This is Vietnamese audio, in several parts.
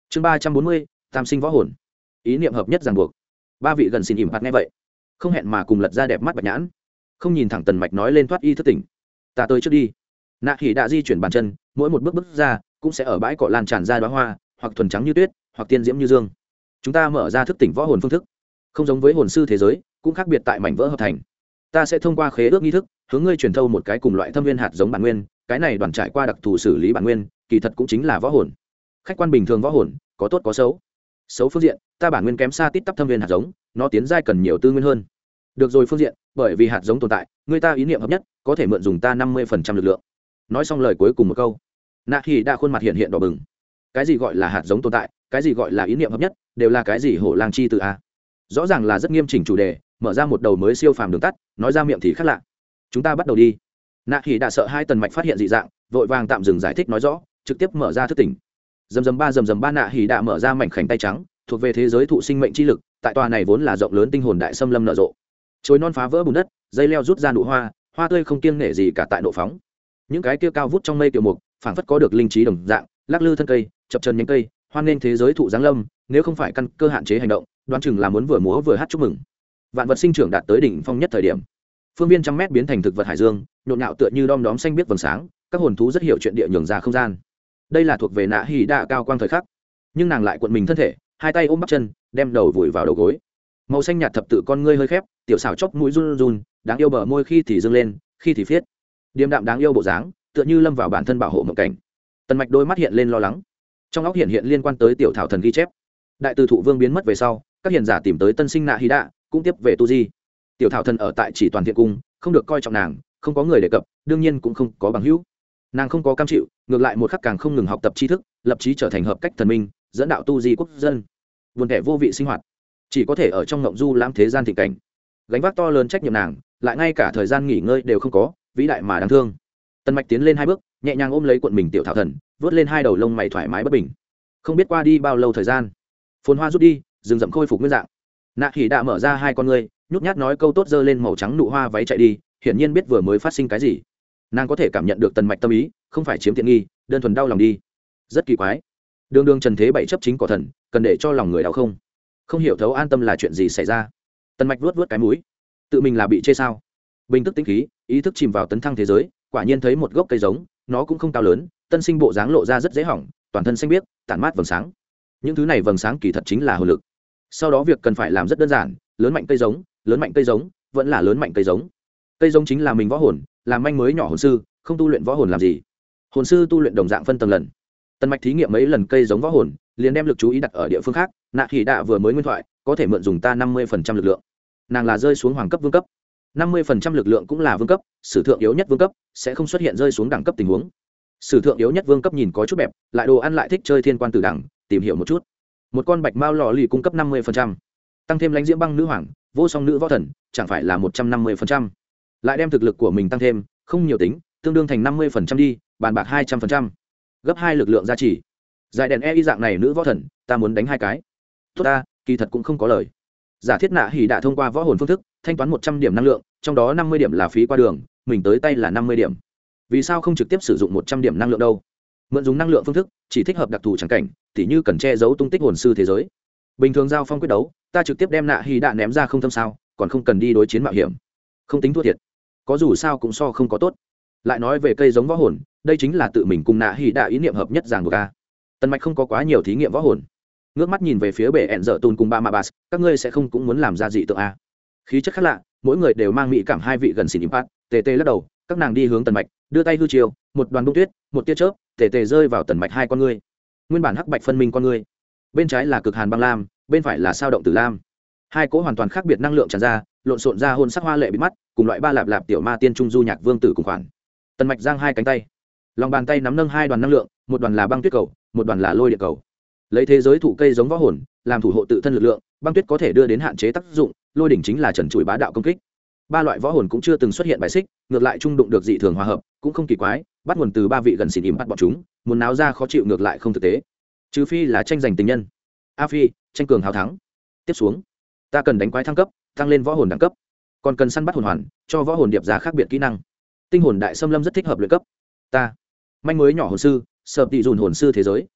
chương 340, tam sinh võ hồn. Ý niệm hợp nhất ràng buộc. Ba vị gần xin ỉm phạt nghe vậy không hẹn mà cùng lật ra đẹp mắt bạch nhãn, không nhìn thẳng Tần Mạch nói lên thoát y thức tỉnh. Ta tới trước đi. Nạ Hỉ đã di chuyển bàn chân, mỗi một bước ra cũng sẽ ở bãi cỏ lan tràn ra đóa hoa, hoặc thuần trắng như tuyết, hoặc tiên diễm như dương. Chúng ta mở ra thức tỉnh võ hồn phương thức, không giống với hồn sư thế giới, cũng khác biệt tại mảnh vỡ hợp thành. Ta sẽ thông qua khế ước nghi thức hướng ngươi truyền thâu một cái cùng loại thâm viên hạt giống bản nguyên, cái này đoàn trải qua đặc thù xử lý bản nguyên, kỳ thật cũng chính là võ hồn. Khách quan bình thường võ hồn có tốt có xấu. Xấu phương diện, ta bản nguyên kém xa tít tắp thâm viên hạt giống, nó tiến giai cần nhiều tư nguyên hơn. Được rồi phương diện, bởi vì hạt giống tồn tại, người ta ý niệm hợp nhất có thể mượn dùng ta 50% lực lượng. Nói xong lời cuối cùng một câu, Nạ Hỉ đã khuôn mặt hiện hiện đỏ bừng. Cái gì gọi là hạt giống tồn tại, cái gì gọi là ý niệm hợp nhất, đều là cái gì hổ lang chi từ a. Rõ ràng là rất nghiêm chỉnh chủ đề, mở ra một đầu mới siêu phàm đường tắt, nói ra miệng thì khác lạ. Chúng ta bắt đầu đi. Nạ Hỉ đã sợ hai Tần Mạch phát hiện dị dạng, vội vàng tạm dừng giải thích nói rõ, trực tiếp mở ra thức tỉnh. Dầm dầm ba Nạ Hỉ đã mở ra mảnh khảnh tay trắng, thuộc về thế giới thụ sinh mệnh chi lực, tại tòa này vốn là rộng lớn tinh hồn đại xâm lâm nở rộ. Chồi non phá vỡ bùn đất, dây leo rút ra nụ hoa, hoa tươi không kiêng nể gì cả tại nộ phóng. Những cái kia cao vút trong mây tiểu mục, phảng phất có được linh trí đồng dạng, lắc lư thân cây, chập chân nhánh cây, hoan nghênh thế giới thụ giáng lâm, nếu không phải căn cơ hạn chế hành động, đoán chừng là muốn vừa múa vừa hát chúc mừng. Vạn vật sinh trưởng đạt tới đỉnh phong nhất thời điểm, phương viên trăm mét biến thành thực vật hải dương, nhộn nhạo tựa như đom đóm xanh biếc vầng sáng, các hồn thú rất hiểu chuyện địa nhường ra không gian. Đây là thuộc về Nạ Hỉ đa cao quang thời khắc, nhưng nàng lại cuộn mình thân thể, hai tay ôm bắp chân, đem đầu vùi vào đầu gối. Màu xanh nhạt thập tự con ngươi hơi khép, tiểu xảo chóp mũi run run, đáng yêu bờ môi khi thì dương lên, khi thì phiết. Điềm đạm đáng yêu bộ dáng, tựa như lâm vào bản thân bảo hộ mộng cảnh. Tần Mạch đôi mắt hiện lên lo lắng, trong óc hiện liên quan tới tiểu thảo thần ghi chép. Đại từ thụ vương biến mất về sau, các hiền giả tìm tới tân sinh Nạ Hỉ đa, cũng tiếp về tu di. Tiểu thảo thần ở tại chỉ toàn thiện cung, không được coi trọng nàng, không có người đề cập, đương nhiên cũng không có bằng hữu. Nàng không có cam chịu, ngược lại một khắc càng không ngừng học tập tri thức, lập chí trở thành hợp cách thần minh, dẫn đạo tu di quốc dân. Buồn tẻ vô vị sinh hoạt, chỉ có thể ở trong ngộng du lãm thế gian thịnh cảnh. Gánh vác to lớn trách nhiệm nàng, lại ngay cả thời gian nghỉ ngơi đều không có, vĩ đại mà đáng thương. Tần Mạch tiến lên hai bước, nhẹ nhàng ôm lấy cuộn mình tiểu thảo thần, vớt lên hai đầu lông mày thoải mái bất bình. Không biết qua đi bao lâu thời gian, phồn hoa rút đi, rừng rậm khôi phục nguyên dạng. Nạ Hỉ đã mở ra hai con ngươi, nhút nhát nói câu tốt, giơ lên màu trắng nụ hoa váy chạy đi, hiển nhiên biết vừa mới phát sinh cái gì. Nàng có thể cảm nhận được Tần Mạch tâm ý, không phải chiếm tiện nghi, đơn thuần đau lòng đi. Rất kỳ quái, đường trần thế bảy chấp chính cỏ thần, cần để cho lòng người đau không hiểu thấu an tâm là chuyện gì xảy ra. Tần Mạch vuốt cái mũi, tự mình là bị chê sao? Bình tức tĩnh khí, ý thức chìm vào tấn thăng thế giới, quả nhiên thấy một gốc cây giống, nó cũng không cao lớn, tân sinh bộ dáng lộ ra rất dễ hỏng, toàn thân xanh biếc, tản mát vầng sáng. Những thứ này vầng sáng kỳ thật chính là hồn lực. Sau đó việc cần phải làm rất đơn giản, lớn mạnh cây giống, vẫn là lớn mạnh cây giống. Cây giống chính là mình võ hồn, làm manh mới nhỏ hồn sư, không tu luyện võ hồn làm gì? Hồn sư tu luyện đồng dạng phân tầng lần. Tần Mạch thí nghiệm mấy lần cây giống võ hồn, liền đem lực chú ý đặt ở địa phương khác. Nạ Hỉ đạ vừa mới nguyên thoại, có thể mượn dùng ta 50% lực lượng. Nàng là rơi xuống hoàng cấp vương cấp, 50% lực lượng cũng là vương cấp, sử thượng yếu nhất vương cấp sẽ không xuất hiện rơi xuống đẳng cấp tình huống. Sử thượng yếu nhất vương cấp nhìn có chút bẹp, lại đồ ăn lại thích chơi thiên quan tử đẳng, tìm hiểu một chút. Một con bạch mao lò lì cung cấp 50%, tăng thêm lãnh diễm băng nữ hoàng, vô song nữ võ thần, chẳng phải là 150%. Lại đem thực lực của mình tăng thêm, không nhiều tính, tương đương thành 50% đi, bàn bạc 200%. Gấp 2 lực lượng gia trì. Giải đèn e dạng này nữ võ thần, ta muốn đánh 2 cái. Tốt ta, kỳ thật cũng không có lời. Giả thiết Nạ Hỉ đã thông qua võ hồn phương thức, thanh toán 100 điểm năng lượng, trong đó 50 điểm là phí qua đường, mình tới tay là 50 điểm. Vì sao không trực tiếp sử dụng 100 điểm năng lượng đâu? Mượn dùng năng lượng phương thức, chỉ thích hợp đặc thù chẳng cảnh, tỉ như cần che giấu tung tích hồn sư thế giới. Bình thường giao phong quyết đấu, ta trực tiếp đem Nạ Hỉ đã ném ra không thâm sao, còn không cần đi đối chiến mạo hiểm. Không tính thua thiệt. Có dù sao cũng so không có tốt. Lại nói về cây giống võ hồn, đây chính là tự mình cùng Nạ Hỉ đã ý niệm hợp nhất ràng buộc a. Tần Mạch không có quá nhiều thí nghiệm võ hồn, ngước mắt nhìn về phía bệ ẹn dở tùn cùng ba ma bas, các ngươi sẽ không cũng muốn làm ra dị tượng a? Khí chất khác lạ, mỗi người đều mang mỹ cảm, hai vị gần xỉn impact. Tề lắc đầu, các nàng đi hướng Tần Mạch, đưa tay hư chiều, một đoàn bông tuyết, một tia chớp, tề rơi vào Tần Mạch hai con ngươi. Nguyên bản hắc bạch phân minh con ngươi, bên trái là cực hàn băng lam, bên phải là sao động tử lam. Hai cỗ hoàn toàn khác biệt năng lượng tràn ra, lộn xộn ra hôn sắc hoa lệ bị mắt, cùng loại ba lạp lạp tiểu ma tiên trung du nhạc vương tử cùng khoản. Tần Mạch giang hai cánh tay, lòng bàn tay nắm nâng hai đoàn năng lượng, một đoàn là băng tuyết cầu, một đoàn là lôi địa cầu. Lấy thế giới thụ cây giống võ hồn làm thủ hộ tự thân lực lượng, băng tuyết có thể đưa đến hạn chế tác dụng, lôi đỉnh chính là trần trụi bá đạo công kích. Ba loại võ hồn cũng chưa từng xuất hiện bài xích, ngược lại trung đụng được dị thường hòa hợp, cũng không kỳ quái, bắt nguồn từ ba vị gần xỉn bắt bọn chúng, muốn náo ra khó chịu ngược lại không thực tế. Trừ phi là tranh giành tình nhân. A Phi, tranh cường hào thắng. Tiếp xuống, ta cần đánh quái thăng cấp, tăng lên võ hồn đẳng cấp, còn cần săn bắt hồn hoàn, cho võ hồn điệp giá khác biệt kỹ năng. Tinh hồn đại xâm lâm rất thích hợp luyện cấp. Ta, manh mới nhỏ hồn sư, sợ tỷ dùn hồn sư thế giới.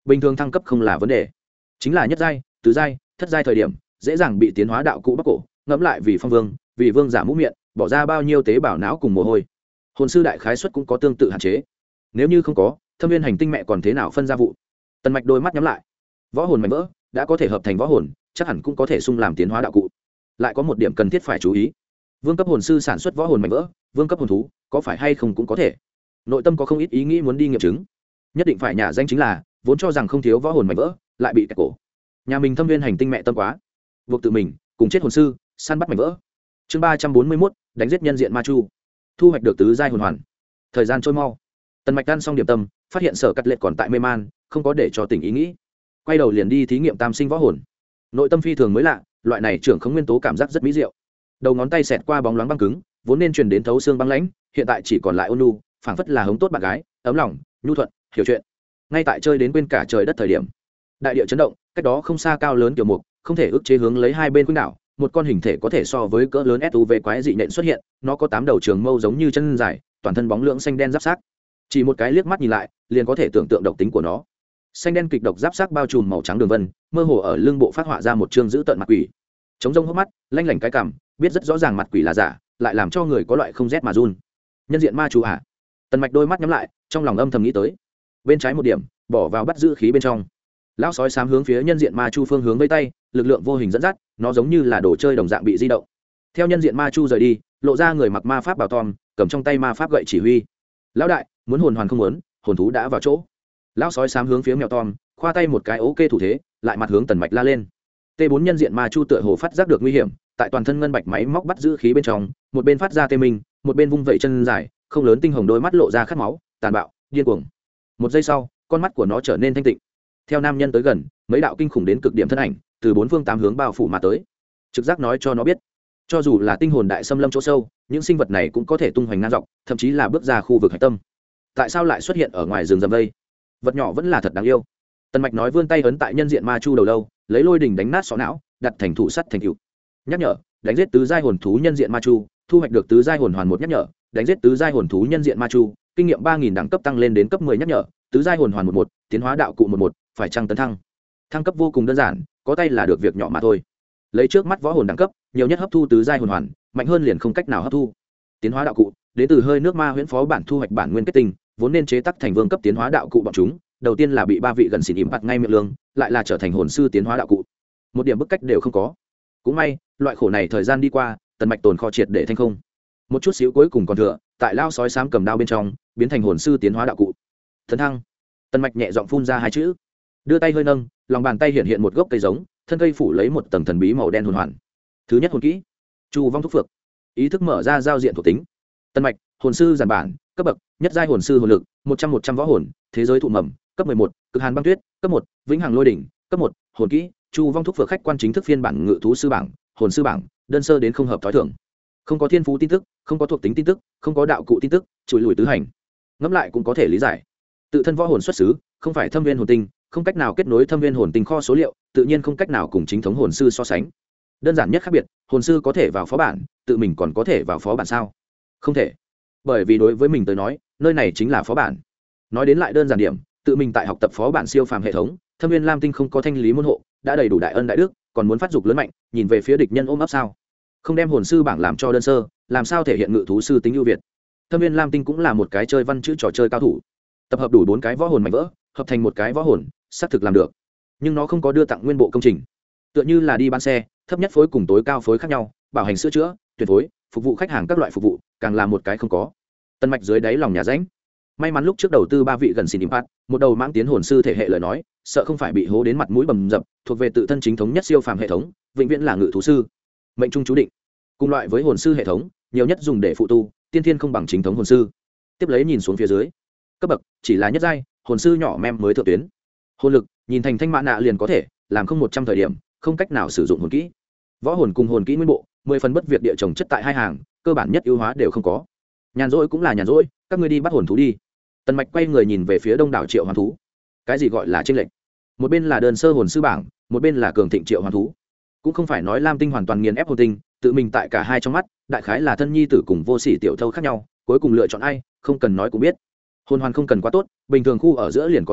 bình thường thăng cấp không là vấn đề, chính là nhất giai tứ giai thất giai thời điểm dễ dàng bị tiến hóa đạo cụ bắc cổ ngẫm lại vì phong vương vì vương giả mũ miệng bỏ ra bao nhiêu tế bào não cùng mồ hôi. Hồn sư đại khái xuất cũng có tương tự hạn chế, nếu như không có thâm viên hành tinh mẹ còn thế nào phân ra vụ. Tần Mạch đôi mắt nhắm lại, võ hồn mảnh vỡ đã có thể hợp thành võ hồn, chắc hẳn cũng có thể xung làm tiến hóa đạo cụ. Lại có một điểm cần thiết phải chú ý, vương cấp hồn sư sản xuất võ hồn mảnh vỡ, vương cấp hồn thú có phải hay không cũng có thể. Nội tâm có không ít ý nghĩ muốn đi nghiệm chứng, nhất định phải nhả danh chính là vốn cho rằng không thiếu võ hồn mảnh vỡ lại bị kẹt cổ. Nhà mình thâm viên hành tinh mẹ tâm quá, buộc tự mình cùng chết hồn sư săn bắt mảnh vỡ. Chương 341, đánh giết nhân diện ma chu, thu hoạch được tứ giai hồn hoàn. Thời gian trôi mau, Tần Mạch ăn xong điểm tâm phát hiện Sở Cắt Lệ còn tại mê man, không có để cho tỉnh ý nghĩ, quay đầu liền đi thí nghiệm tam sinh võ hồn. Nội tâm phi thường mới lạ, loại này trưởng không nguyên tố cảm giác rất mỹ diệu. Đầu ngón tay xẹt qua bóng loáng băng cứng, vốn nên truyền đến thấu xương băng lãnh, hiện tại chỉ còn lại ôn nhu, phảng phất là hống tốt bạn gái, ấm lòng, nhu thuận, hiểu chuyện. Ngay tại chơi đến quên cả trời đất thời điểm, đại địa chấn động, cách đó không xa cao lớn kiểu mục, không thể ức chế hướng lấy hai bên quỹ đảo, một con hình thể có thể so với cỡ lớn SUV quái dị nện xuất hiện, nó có 8 đầu trường mâu giống như chân dài, toàn thân bóng lưỡng xanh đen giáp xác. Chỉ một cái liếc mắt nhìn lại, liền có thể tưởng tượng độc tính của nó. Xanh đen kịch độc giáp xác bao trùm màu trắng đường vân, mơ hồ ở lưng bộ phát họa ra một trương dữ tợn mặt quỷ. Trống rông hốc mắt, lanh lảnh cái cằm, biết rất rõ ràng mặt quỷ là giả, lại làm cho người có loại không rét mà run. Nhân diện ma chú à? Tần Mạch đôi mắt nhắm lại, trong lòng âm thầm nghĩ tới. Bên trái một điểm, bỏ vào bắt giữ khí bên trong. Lão sói xám hướng phía nhân diện ma chu phương hướng vây tay, lực lượng vô hình dẫn dắt, nó giống như là đồ chơi đồng dạng bị di động. Theo nhân diện ma chu rời đi, lộ ra người mặc ma pháp bào tom, cầm trong tay ma pháp gậy chỉ huy. Lão đại, muốn hồn hoàn không muốn, hồn thú đã vào chỗ. Lão sói xám hướng phía mèo tom, khoa tay một cái ok thủ thế, lại mặt hướng Tần Mạch la lên. T4 nhân diện ma chu tựa hồ phát giác được nguy hiểm, tại toàn thân ngân bạch máy móc bắt giữ khí bên trong, một bên phát ra tê minh, một bên vung vẩy chân dài, không lớn tinh hồng đôi mắt lộ ra khát máu, tàn bạo, điên cuồng. Một giây sau, con mắt của nó trở nên thanh tịnh. Theo nam nhân tới gần, mấy đạo kinh khủng đến cực điểm thân ảnh từ bốn phương tám hướng bao phủ mà tới. Trực giác nói cho nó biết, cho dù là tinh hồn đại xâm lâm chỗ sâu, những sinh vật này cũng có thể tung hoành ngang dọc, thậm chí là bước ra khu vực hạch tâm. Tại sao lại xuất hiện ở ngoài rừng rậm đây? Vật nhỏ vẫn là thật đáng yêu. Tần Mạch nói, vươn tay ấn tại nhân diện ma chu đầu lâu, lấy lôi đỉnh đánh nát sọ não, đặt thành thủ sắt thành cựu. Nhắc nhở, đánh giết tứ giai hồn thú nhân diện ma chu, thu hoạch được tứ giai hồn hoàn 1. Nhắc nhở, đánh giết tứ giai hồn thú nhân diện ma chu, kinh nghiệm 3000 đẳng cấp tăng lên đến cấp 10. Nhắc nhở, tứ giai hồn hoàn 11, tiến hóa đạo cụ 11, phải chăng tấn thăng. Thăng cấp vô cùng đơn giản, có tay là được việc nhỏ mà thôi. Lấy trước mắt võ hồn đẳng cấp, nhiều nhất hấp thu tứ giai hồn hoàn, mạnh hơn liền không cách nào hấp thu. Tiến hóa đạo cụ, đến từ hơi nước ma huyễn phó bản thu hoạch bản nguyên kết tinh, vốn nên chế tác thành vương cấp tiến hóa đạo cụ bọn chúng, đầu tiên là bị 3 vị gần xỉn ỉm bặt ngay miệng lương, lại là trở thành hồn sư tiến hóa đạo cụ. Một điểm bức cách đều không có. Cũng may, loại khổ này thời gian đi qua, Tần Mạch tồn kho triệt để thanh không. Một chút xíu cuối cùng còn thừa, tại lao sói xám cầm đao bên trong, biến thành hồn sư tiến hóa đạo cụ. Tấn thăng. Tần Mạch nhẹ giọng phun ra 2 chữ, đưa tay hơi nâng, lòng bàn tay hiện hiện một gốc cây giống, thân cây phủ lấy một tầng thần bí màu đen hồn hoàn. Thứ nhất hồn kỹ, Chu Vong Thúc Phược. Ý thức mở ra giao diện thuộc tính. Tần Mạch, hồn sư giản bản, cấp bậc, nhất giai hồn sư hồn lực, 100 võ hồn, thế giới thụ mầm, cấp 11, cực hàn băng tuyết, cấp 1, vĩnh hằng lôi đỉnh, cấp 1, hồn kỹ, Chu Vong Thúc Phược khách quan chính thức phiên bản ngự thú sư bảng, hồn sư bảng, đơn sơ đến không hợp thói thường. Không có thiên phú tin tức, không có thuộc tính tin tức, không có đạo cụ tin tức, chùi lùi tứ hành. Ngẫm lại cũng có thể lý giải. Tự thân võ hồn xuất xứ, không phải thâm viên hồn tinh, không cách nào kết nối thâm viên hồn tinh kho số liệu, tự nhiên không cách nào cùng chính thống hồn sư so sánh. Đơn giản nhất khác biệt, hồn sư có thể vào phó bản, tự mình còn có thể vào phó bản sao? Không thể. Bởi vì đối với mình tới nói, nơi này chính là phó bản. Nói đến lại đơn giản điểm, tự mình tại học tập phó bản siêu phàm hệ thống, thâm viên lam tinh không có thanh lý môn hộ, đã đầy đủ đại ân đại đức, còn muốn phát dục lớn mạnh, nhìn về phía địch nhân ôm ấp sao? Không đem hồn sư bảng làm cho đơn sơ, làm sao thể hiện ngự thú sư tính ưu việt? Thâm viên lam tinh cũng là một cái chơi văn chữ trò chơi cao thủ, tập hợp đủ 4 cái võ hồn mạnh vỡ, hợp thành một cái võ hồn, xác thực làm được. Nhưng nó không có đưa tặng nguyên bộ công trình, tựa như là đi bán xe, thấp nhất phối cùng tối cao phối khác nhau, bảo hành sửa chữa, tuyệt phối, phục vụ khách hàng các loại phục vụ, càng là một cái không có. Tần Mạch dưới đáy lòng nhà rãnh. May mắn lúc trước đầu tư 3 vị gần xin impact, một đầu mãng tiến hồn sư thể hệ lời nói, sợ không phải bị hố đến mặt mũi bầm dập, thuộc về tự thân chính thống nhất siêu phàm hệ thống, vĩnh viễn là ngự thú sư. Mệnh trung chú định. Cùng loại với hồn sư hệ thống, nhiều nhất dùng để phụ tu, tiên thiên không bằng chính thống hồn sư. Tiếp lấy nhìn xuống phía dưới, cấp bậc chỉ là nhất giai, hồn sư nhỏ mem mới thượng tuyến. Hồn lực, nhìn thành thanh mã nạ liền có thể, làm không 100 thời điểm, không cách nào sử dụng hồn kỹ. Võ hồn cùng hồn kỹ nguyên bộ, 10 phần bất việc địa chồng chất tại 2 hàng, cơ bản nhất ưu hóa đều không có. Nhàn rỗi cũng là nhàn rỗi, các ngươi đi bắt hồn thú đi. Tần Mạch quay người nhìn về phía đông đảo triệu hoàn thú. Cái gì gọi là chênh lệch? Một bên là đơn sơ hồn sư bảng, một bên là cường thịnh triệu hoàn thú. Cũng không phải nói lam tinh hoàn toàn nghiền ép hồn tinh, tự mình tại cả hai trong mắt, đại khái là thân nhi tử cùng vô sỉ tiểu thâu khác nhau, cuối cùng lựa chọn ai, không cần nói cũng biết. Hồn hoàn không cần quá tốt, bình thường khu ở giữa liền có thể,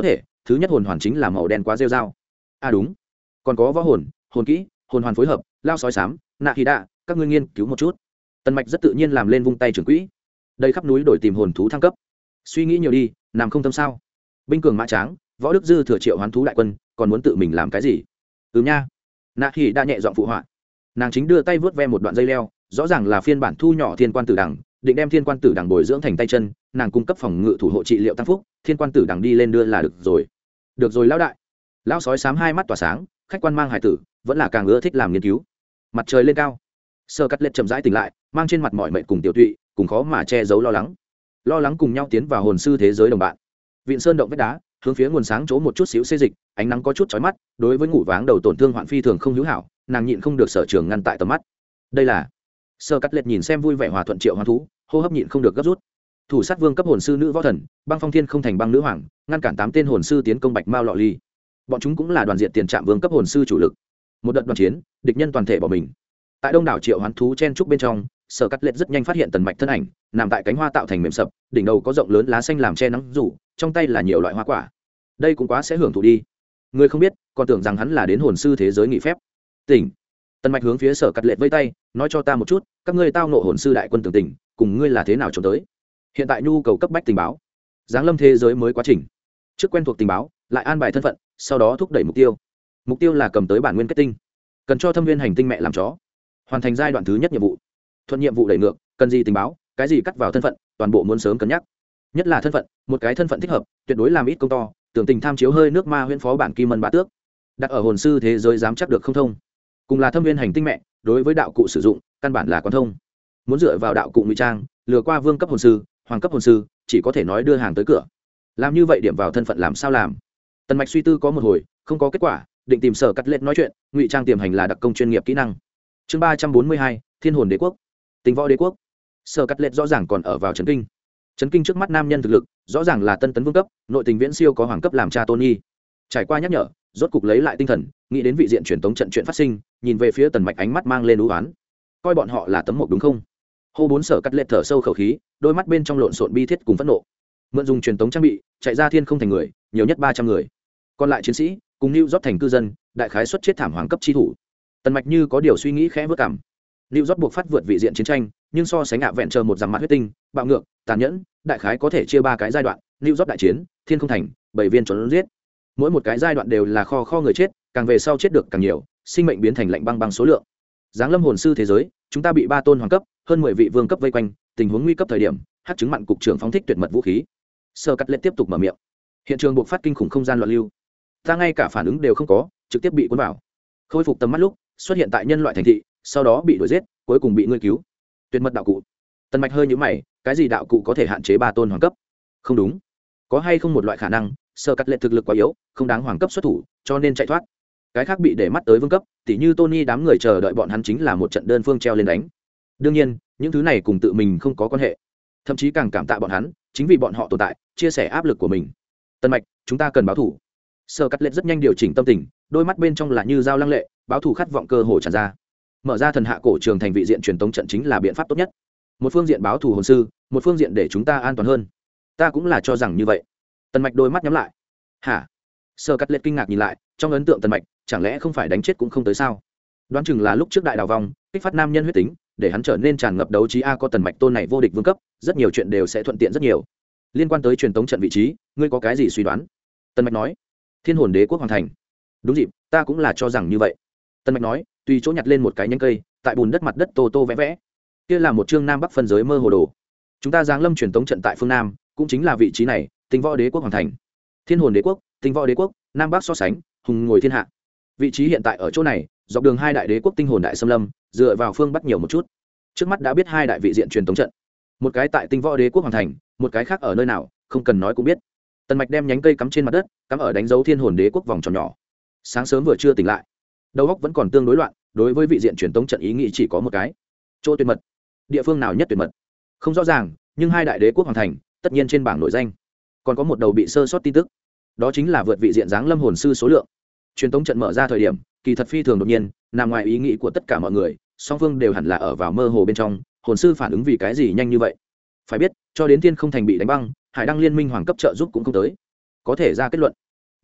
thứ nhất hồn hoàn chính là màu đen quá rêu dao. Đúng, còn có võ hồn, hồn kỹ, hồn hoàn phối hợp, lao sói sám, nạ khí đạ, các ngươi nghiên cứu một chút. Tần Mạch rất tự nhiên làm lên vung tay trưởng quỹ. Đây khắp núi đổi tìm hồn thú thăng cấp. Suy nghĩ nhiều đi, làm không tâm sao? Binh cường mã tráng, võ đức dư thừa triệu hoán thú đại quân, còn muốn tự mình làm cái gì? Nha. Nạ khí đạ nhẹ giọng phụ họa. Nàng chính đưa tay vớt ve một đoạn dây leo, rõ ràng là phiên bản thu nhỏ thiên quan tử đằng, định đem thiên quan tử đằng bồi dưỡng thành tay chân, nàng cung cấp phòng ngự thủ hộ trị liệu tăng phúc, thiên quan tử đằng đi lên đưa là được rồi. Được rồi lão đại. Lão sói xám hai mắt tỏa sáng, khách quan mang hải tử, vẫn là càng ưa thích làm nghiên cứu. Mặt trời lên cao, Sơ Cắt Lết chậm rãi tỉnh lại, mang trên mặt mỏi mệt cùng tiểu tụy, cùng khó mà che giấu lo lắng cùng nhau tiến vào hồn sư thế giới đồng bạn. Vịn sơn động vách đá, hướng phía nguồn sáng chỗ một chút xíu xê dịch, ánh nắng có chút chói mắt, đối với ngủ váng đầu tổn thương hoạn phi thường không hữu hảo, nàng nhịn không được sở trường ngăn tại tầm mắt. Đây là Sơ Cắt Lết nhìn xem vui vẻ hòa thuận triệu hoán thú, hô hấp nhịn không được gấp rút. Thủ sát vương cấp hồn sư nữ võ thần, băng phong thiên không thành băng nữ hoàng, ngăn cản 8 tên hồn sư tiến công bạch mao lọ ly. Bọn chúng cũng là đoàn diện tiền trạm vương cấp hồn sư chủ lực. Một đợt đoàn chiến, địch nhân toàn thể bỏ mình. Tại đông đảo triệu hoán thú chen trúc bên trong, Sở Cắt Lết rất nhanh phát hiện Tần Mạch thân ảnh, nằm tại cánh hoa tạo thành mềm sập, đỉnh đầu có rộng lớn lá xanh làm che nắng rủ, trong tay là nhiều loại hoa quả. Đây cũng quá sẽ hưởng thụ đi. Người không biết, còn tưởng rằng hắn là đến hồn sư thế giới nghỉ phép. Tỉnh. Tần Mạch hướng phía Sở Cắt Lết vẫy tay, nói cho ta một chút, các ngươi tao ngộ hồn sư đại quân tường tình, cùng ngươi là thế nào trốn tới? Hiện tại nhu cầu cấp bách tình báo. Giáng lâm thế giới mới quá trình. Trước quen thuộc tình báo, lại an bài thân phận, sau đó thúc đẩy mục tiêu. Mục tiêu là cầm tới bản nguyên kết tinh, cần cho thâm viên hành tinh mẹ làm chó, hoàn thành giai đoạn thứ nhất nhiệm vụ. Thuận nhiệm vụ đẩy ngược, cần gì tình báo, cái gì cắt vào thân phận, toàn bộ muốn sớm cân nhắc. Nhất là thân phận, một cái thân phận thích hợp, tuyệt đối làm ít công to, tưởng tình tham chiếu hơi nước ma huyễn phó bản kim mân bá tước, đặt ở hồn sư thế giới dám chắc được không thông. Cùng là thâm viên hành tinh mẹ, đối với đạo cụ sử dụng, căn bản là quán thông. Muốn dựa vào đạo cụ ngụy trang, lừa qua vương cấp hồn sư, hoàng cấp hồn sư, chỉ có thể nói đưa hàng tới cửa. Làm như vậy điểm vào thân phận làm sao làm? Tần Mạch suy tư có một hồi, không có kết quả, định tìm Sở Cắt Lết nói chuyện, ngụy trang tiềm hành là đặc công chuyên nghiệp kỹ năng. Chương 342, Thiên hồn đế quốc. Tình võ đế quốc. Sở Cắt Lết rõ ràng còn ở vào chấn kinh trước mắt nam nhân thực lực, rõ ràng là tân tấn vương cấp, nội tình viễn siêu có hoàng cấp làm cha Tony. Trải qua nhắc nhở, rốt cục lấy lại tinh thần, nghĩ đến vị diện truyền tống trận chuyện phát sinh, nhìn về phía Tần Mạch ánh mắt mang lên u uất. Coi bọn họ là tấm mộc đúng không? Hô bốn Sở Cắt Lết thở sâu khẩu khí, đôi mắt bên trong lộn xộn bi thiết cùng phẫn nộ. Mượn dùng truyền tống trang bị, chạy ra thiên không thành người, nhiều nhất 300 người. Còn lại chiến sĩ, cùng New York thành cư dân, đại khái xuất chết thảm hoàng cấp chi thủ. Tần Mạch như có điều suy nghĩ khẽ vớt cằm. New York buộc phát vượt vị diện chiến tranh, nhưng so sánh vẹn chờ một dặm mặt huyết tinh, bạo ngược, tàn nhẫn, đại khái có thể chia 3 cái giai đoạn, New York đại chiến, thiên không thành, 7 viên trốn giết. Mỗi một cái giai đoạn đều là kho người chết, càng về sau chết được càng nhiều, sinh mệnh biến thành lạnh băng số lượng. Giáng lâm hồn sư thế giới, chúng ta bị 3 tôn hoàng cấp, hơn 10 vị vương cấp vây quanh, tình huống nguy cấp thời điểm, hắc chứng mặn cục trưởng phóng thích tuyệt mật vũ khí. Sở Cắt Lết tiếp tục mở miệng. Hiện trường buộc phát kinh khủng không gian loạn lưu. Ta ngay cả phản ứng đều không có, trực tiếp bị cuốn vào. Khôi phục tầm mắt lúc, xuất hiện tại nhân loại thành thị, sau đó bị đuổi giết, cuối cùng bị ngươi cứu. Tuyệt mật đạo cụ. Tần Mạch hơi nhíu mày, cái gì đạo cụ có thể hạn chế 3 tôn hoàng cấp? Không đúng. Có hay không một loại khả năng, Sở Cắt Lết thực lực quá yếu, không đáng hoàng cấp xuất thủ, cho nên chạy thoát. Cái khác bị để mắt tới vương cấp, tỉ như Tony đám người chờ đợi bọn hắn chính là một trận đơn phương treo lên đánh. Đương nhiên, những thứ này cùng tự mình không có quan hệ. Thậm chí càng cảm tạ bọn hắn, chính vì bọn họ tồn tại, chia sẻ áp lực của mình. Tần Mạch, chúng ta cần báo thủ. Sở Cắt Lết rất nhanh điều chỉnh tâm tình, đôi mắt bên trong là như dao lăng lệ, báo thủ khát vọng cơ hồ tràn ra. Mở ra thần hạ cổ trường thành vị diện truyền tống trận chính là biện pháp tốt nhất. Một phương diện báo thủ hồn sư, một phương diện để chúng ta an toàn hơn. Ta cũng là cho rằng như vậy. Tần Mạch đôi mắt nhắm lại. Hả? Sở Cắt Lết kinh ngạc nhìn lại, trong ấn tượng Tần Mạch, chẳng lẽ không phải đánh chết cũng không tới sao? Đoán chừng là lúc trước đại đào vong, kích phát nam nhân huyết tính, để hắn trở nên tràn ngập đấu trí a, có Tần Mạch tôn này vô địch vương cấp, rất nhiều chuyện đều sẽ thuận tiện rất nhiều. Liên quan tới truyền tống trận vị trí, ngươi có cái gì suy đoán? Tần Mạch nói. Thiên hồn đế quốc hoàn thành. Đúng dịp, ta cũng là cho rằng như vậy. Tần Mạch nói, tùy chỗ nhặt lên một cái nhánh cây, tại bùn đất mặt đất tô vẽ vẽ. Kia là một chương nam bắc phân giới mơ hồ đồ. Chúng ta giáng lâm truyền tống trận tại phương nam, cũng chính là vị trí này, Tinh võ đế quốc hoàn thành. Thiên hồn đế quốc, Tinh võ đế quốc, nam bắc so sánh, hùng ngồi thiên hạ. Vị trí hiện tại ở chỗ này, dọc đường 2 đại đế quốc tinh hồn đại xâm lâm, dựa vào phương bắc nhiều một chút. Trước mắt đã biết 2 đại vị diện truyền tống trận. Một cái tại Tinh võ đế quốc hoàn thành, một cái khác ở nơi nào, không cần nói cũng biết. Tần Mạch đem nhánh cây cắm trên mặt đất, cắm ở đánh dấu thiên hồn đế quốc vòng tròn nhỏ. Sáng sớm vừa chưa tỉnh lại, đầu óc vẫn còn tương đối loạn, đối với vị diện truyền tống trận ý nghĩ chỉ có một cái. Chỗ tuyệt mật. Địa phương nào nhất tuyệt mật? Không rõ ràng, nhưng 2 đại đế quốc hoàn thành, tất nhiên trên bảng nổi danh. Còn có một đầu bị sơ sót tin tức, đó chính là vượt vị diện giáng lâm hồn sư số lượng. Truyền tống trận mở ra thời điểm, kỳ thật phi thường đột nhiên, nằm ngoài ý nghĩ của tất cả mọi người, song phương đều hẳn là ở vào mơ hồ bên trong, hồn sư phản ứng vì cái gì nhanh như vậy? Phải biết, cho đến thiên không thành bị đánh băng, hải đăng liên minh hoàng cấp trợ giúp cũng không tới. Có thể ra kết luận,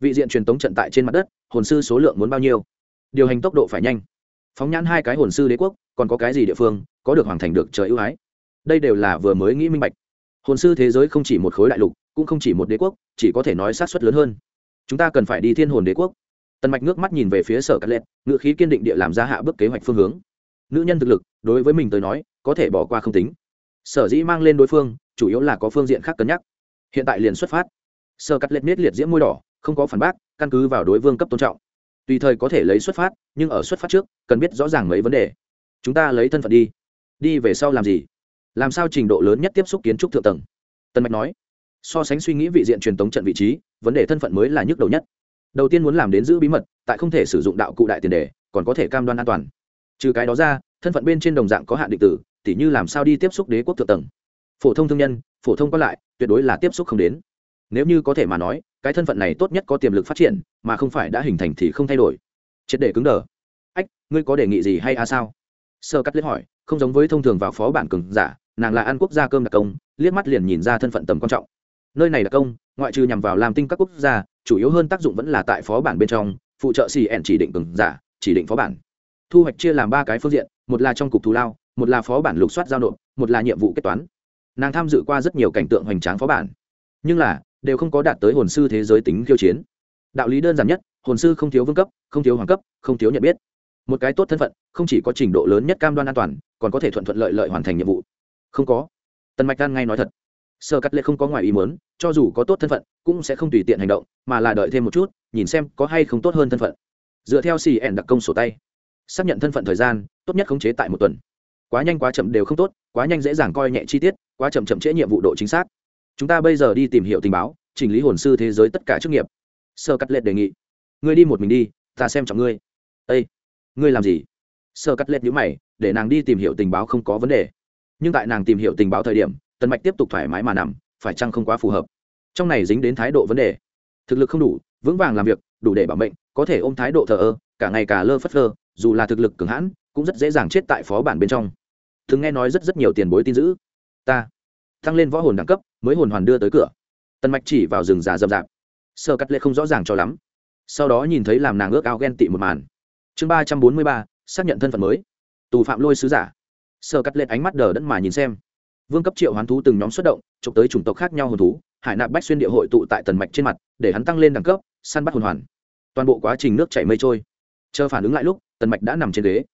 vị diện truyền tống trận tại trên mặt đất, hồn sư số lượng muốn bao nhiêu, điều hành tốc độ phải nhanh, phóng nhãn hai cái hồn sư đế quốc, còn có cái gì địa phương có được hoàng thành được trời ưu ái. Đây đều là vừa mới nghĩ minh bạch. Hồn sư thế giới không chỉ một khối đại lục, cũng không chỉ một đế quốc, chỉ có thể nói sát suất lớn hơn. Chúng ta cần phải đi thiên hồn đế quốc. Tần Mạch ngước mắt nhìn về phía Sở Cát Lẹt, ngựa khí kiên định địa làm ra hạ bước kế hoạch phương hướng. Nữ nhân thực lực đối với mình tới nói có thể bỏ qua không tính, sở dĩ mang lên đối phương chủ yếu là có phương diện khác cân nhắc. Hiện tại liền xuất phát. Sở Cát Lẹt nết liệt diễm môi đỏ, không có phản bác, căn cứ vào đối vương cấp tôn trọng, tùy thời có thể lấy xuất phát, nhưng ở xuất phát trước cần biết rõ ràng mấy vấn đề. Chúng ta lấy thân phận đi. Đi về sau làm gì? Làm sao trình độ lớn nhất tiếp xúc kiến trúc thượng tầng? Tần Mạch nói. So sánh suy nghĩ vị diện truyền tống trận vị trí, vấn đề thân phận mới là nhức đầu nhất. Đầu tiên muốn làm đến giữ bí mật, tại không thể sử dụng đạo cụ đại tiền đề, còn có thể cam đoan an toàn. Trừ cái đó ra, thân phận bên trên đồng dạng có hạn định tử, tỉ như làm sao đi tiếp xúc đế quốc thượng tầng. Phổ thông thương nhân, phổ thông quan lại, tuyệt đối là tiếp xúc không đến. Nếu như có thể mà nói, cái thân phận này tốt nhất có tiềm lực phát triển, mà không phải đã hình thành thì không thay đổi. Triệt để cứng đờ. Ách, ngươi có đề nghị gì hay sao? Sơ Cắt Lết hỏi, không giống với thông thường vào phó bản cường giả, nàng là ăn quốc gia cơm đặc công, liếc mắt liền nhìn ra thân phận tầm quan trọng. Nơi này đặc công, ngoại trừ nhằm vào làm tinh các quốc gia, chủ yếu hơn tác dụng vẫn là tại phó bản bên trong, phụ trợ CN chỉ định cường giả, chỉ định phó bản. Thu hoạch chia làm 3 cái phương diện, một là trong cục thù lao, một là phó bản lục soát giao nộp, một là nhiệm vụ kết toán. Nàng tham dự qua rất nhiều cảnh tượng hoành tráng phó bản, nhưng là đều không có đạt tới hồn sư thế giới tính khiêu chiến. Đạo lý đơn giản nhất, hồn sư không thiếu vương cấp, không thiếu hoàng cấp, không thiếu nhận biết. Một cái tốt thân phận, không chỉ có trình độ lớn nhất cam đoan an toàn, còn có thể thuận thuận lợi lợi hoàn thành nhiệm vụ. Không có. Tần Mạch Đan ngay nói thật. Sơ Cắt Lệ không có ngoài ý muốn, cho dù có tốt thân phận, cũng sẽ không tùy tiện hành động, mà là đợi thêm một chút, nhìn xem có hay không tốt hơn thân phận. Dựa theo CN đặc công sổ tay, xác nhận thân phận thời gian, tốt nhất khống chế tại 1 tuần. Quá nhanh quá chậm đều không tốt, quá nhanh dễ dàng coi nhẹ chi tiết, quá chậm chậm trễ nhiệm vụ độ chính xác. Chúng ta bây giờ đi tìm hiểu tình báo, chỉnh lý hồn sư thế giới tất cả chức nghiệp. Sơ Cắt Lệ đề nghị, ngươi đi một mình đi, ta xem trọng ngươi. Ê, ngươi làm gì? Sơ Cắt Lệ nhíu mày, để nàng đi tìm hiểu tình báo không có vấn đề, nhưng tại nàng tìm hiểu tình báo thời điểm, Tần Mạch tiếp tục thoải mái mà nằm, phải chăng không quá phù hợp. Trong này dính đến thái độ vấn đề, thực lực không đủ, vững vàng làm việc, đủ để bảo mệnh, có thể ôm thái độ thờ ơ, cả ngày cả lơ phất lơ, dù là thực lực cường hãn, cũng rất dễ dàng chết tại phó bản bên trong. Thường nghe nói rất nhiều tiền bối tin dữ. Ta tăng lên võ hồn đẳng cấp, mới hồn hoàn đưa tới cửa. Tần Mạch chỉ vào rừng già rậm rạp. Sơ Cắt Lệ không rõ ràng cho lắm, sau đó nhìn thấy làm nàng ước ao ghen tị một màn. Chương 343, xác nhận thân phận mới. Tù phạm lôi sứ giả. Sơ Cắt Lệ ánh mắt đờ đẫn mà nhìn xem. Vương cấp triệu hoán thú từng nhóm xuất động, chụp tới chủng tộc khác nhau hồn thú, hải nạp bách xuyên địa hội tụ tại Tần Mạch trên mặt, để hắn tăng lên đẳng cấp, săn bắt hồn hoàn. Toàn bộ quá trình nước chảy mây trôi. Chờ phản ứng lại lúc, Tần Mạch đã nằm trên ghế.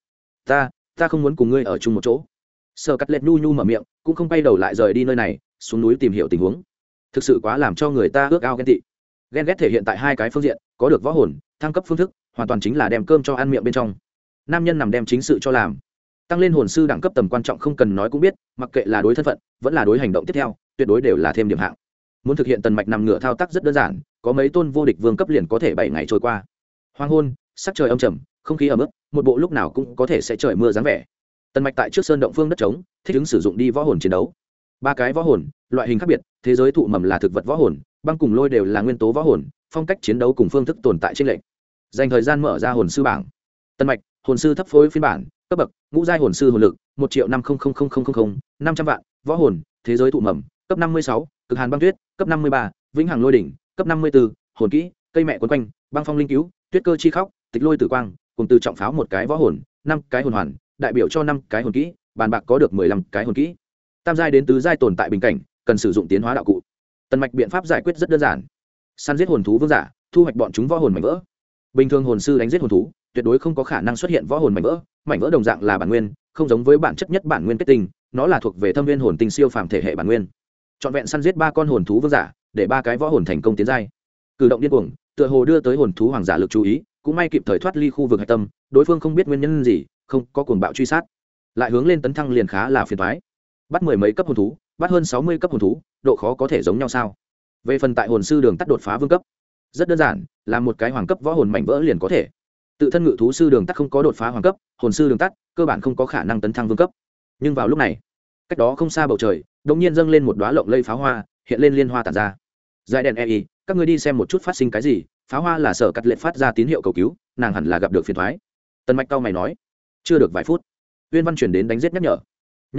Ta không muốn cùng ngươi ở chung một chỗ. Sơ Cắt Lệ nhu nhu mở miệng, cũng không quay đầu lại rời đi nơi này, xuống núi tìm hiểu tình huống. Thực sự quá làm cho người ta ước ao ghen tị. Ghen ghét thể hiện tại 2 cái phương diện, có được võ hồn, thăng cấp phương thức, hoàn toàn chính là đem cơm cho ăn miệng bên trong. Nam nhân nằm đem chính sự cho làm. Tăng lên hồn sư đẳng cấp tầm quan trọng không cần nói cũng biết, mặc kệ là đối thân phận, vẫn là đối hành động tiếp theo, tuyệt đối đều là thêm điểm hạng. Muốn thực hiện Tần Mạch nằm ngửa thao tác rất đơn giản, có mấy tôn vô địch vương cấp liền có thể 7 ngày trôi qua. Hoàng hôn, sắc trời âm trầm, không khí ẩm ướt, một bộ lúc nào cũng có thể sẽ trời mưa dáng vẻ. Tần Mạch tại trước sơn động phương đất trống, thích ứng sử dụng đi võ hồn chiến đấu. 3 cái võ hồn, loại hình khác biệt, thế giới thụ mầm là thực vật võ hồn, băng cùng lôi đều là nguyên tố võ hồn, phong cách chiến đấu cùng phương thức tồn tại trên lệnh. Dành thời gian mở ra hồn sư bảng. Tần Mạch, hồn sư thấp phối phiên bản, cấp bậc ngũ giai hồn sư hồn lực 1.500.000 vạn, võ hồn thế giới thụ mầm cấp 56, cực hàn băng tuyết cấp 53, vĩnh hằng lôi đỉnh cấp 54, hồn kỹ cây mẹ quấn quanh, băng phong linh cứu, tuyết cơ chi khóc, tịch lôi tử quang, cùng từ trọng pháo 1 cái võ hồn, 5 cái hồn hoàn, đại biểu cho 5 cái hồn kỹ, bàn bạc có được 15 cái hồn kỹ. Tam giai đến tứ giai tồn tại bình cảnh, cần sử dụng tiến hóa đạo cụ. Tần Mạch biện pháp giải quyết rất đơn giản, săn giết hồn thú vương giả, thu hoạch bọn chúng võ hồn mảnh vỡ. Bình thường hồn sư đánh giết hồn thú, tuyệt đối không có khả năng xuất hiện võ hồn mảnh vỡ đồng dạng là bản nguyên, không giống với bản chất nhất bản nguyên kết tinh, nó là thuộc về thâm viên hồn tinh siêu phàm thể hệ bản nguyên. Trọn vẹn săn giết 3 con hồn thú vương giả, để 3 cái võ hồn thành công tiến giai. Cử động điên cuồng, tựa hồ đưa tới hồn thú hoàng giả lực chú ý, cũng may kịp thời thoát ly khu vực hạch tâm, đối phương không biết nguyên nhân gì, không có cuồng bạo truy sát, lại hướng lên tấn thăng liền khá là phiền toái. Bắt 10 mấy cấp hồn thú, bắt hơn 60 cấp hồn thú, độ khó có thể giống nhau sao? Về phần tại hồn sư đường tắt đột phá vương cấp, rất đơn giản, là một cái hoàng cấp võ hồn mảnh vỡ liền có thể. Tự thân ngự thú sư đường tắt không có đột phá hoàng cấp, hồn sư đường tắt cơ bản không có khả năng tấn thăng vương cấp. Nhưng vào lúc này, cách đó không xa bầu trời đột nhiên dâng lên một đóa lộng lây pháo hoa, hiện lên liên hoa tản ra. Giải đèn ei, các ngươi đi xem một chút phát sinh cái gì? Pháo hoa là Sở Cắt Lệ phát ra tín hiệu cầu cứu, nàng hẳn là gặp được phiền toái. Tần Mạch cao mày nói. Chưa được vài phút, Uyên Văn chuyển đến đánh giết nhắc nhở.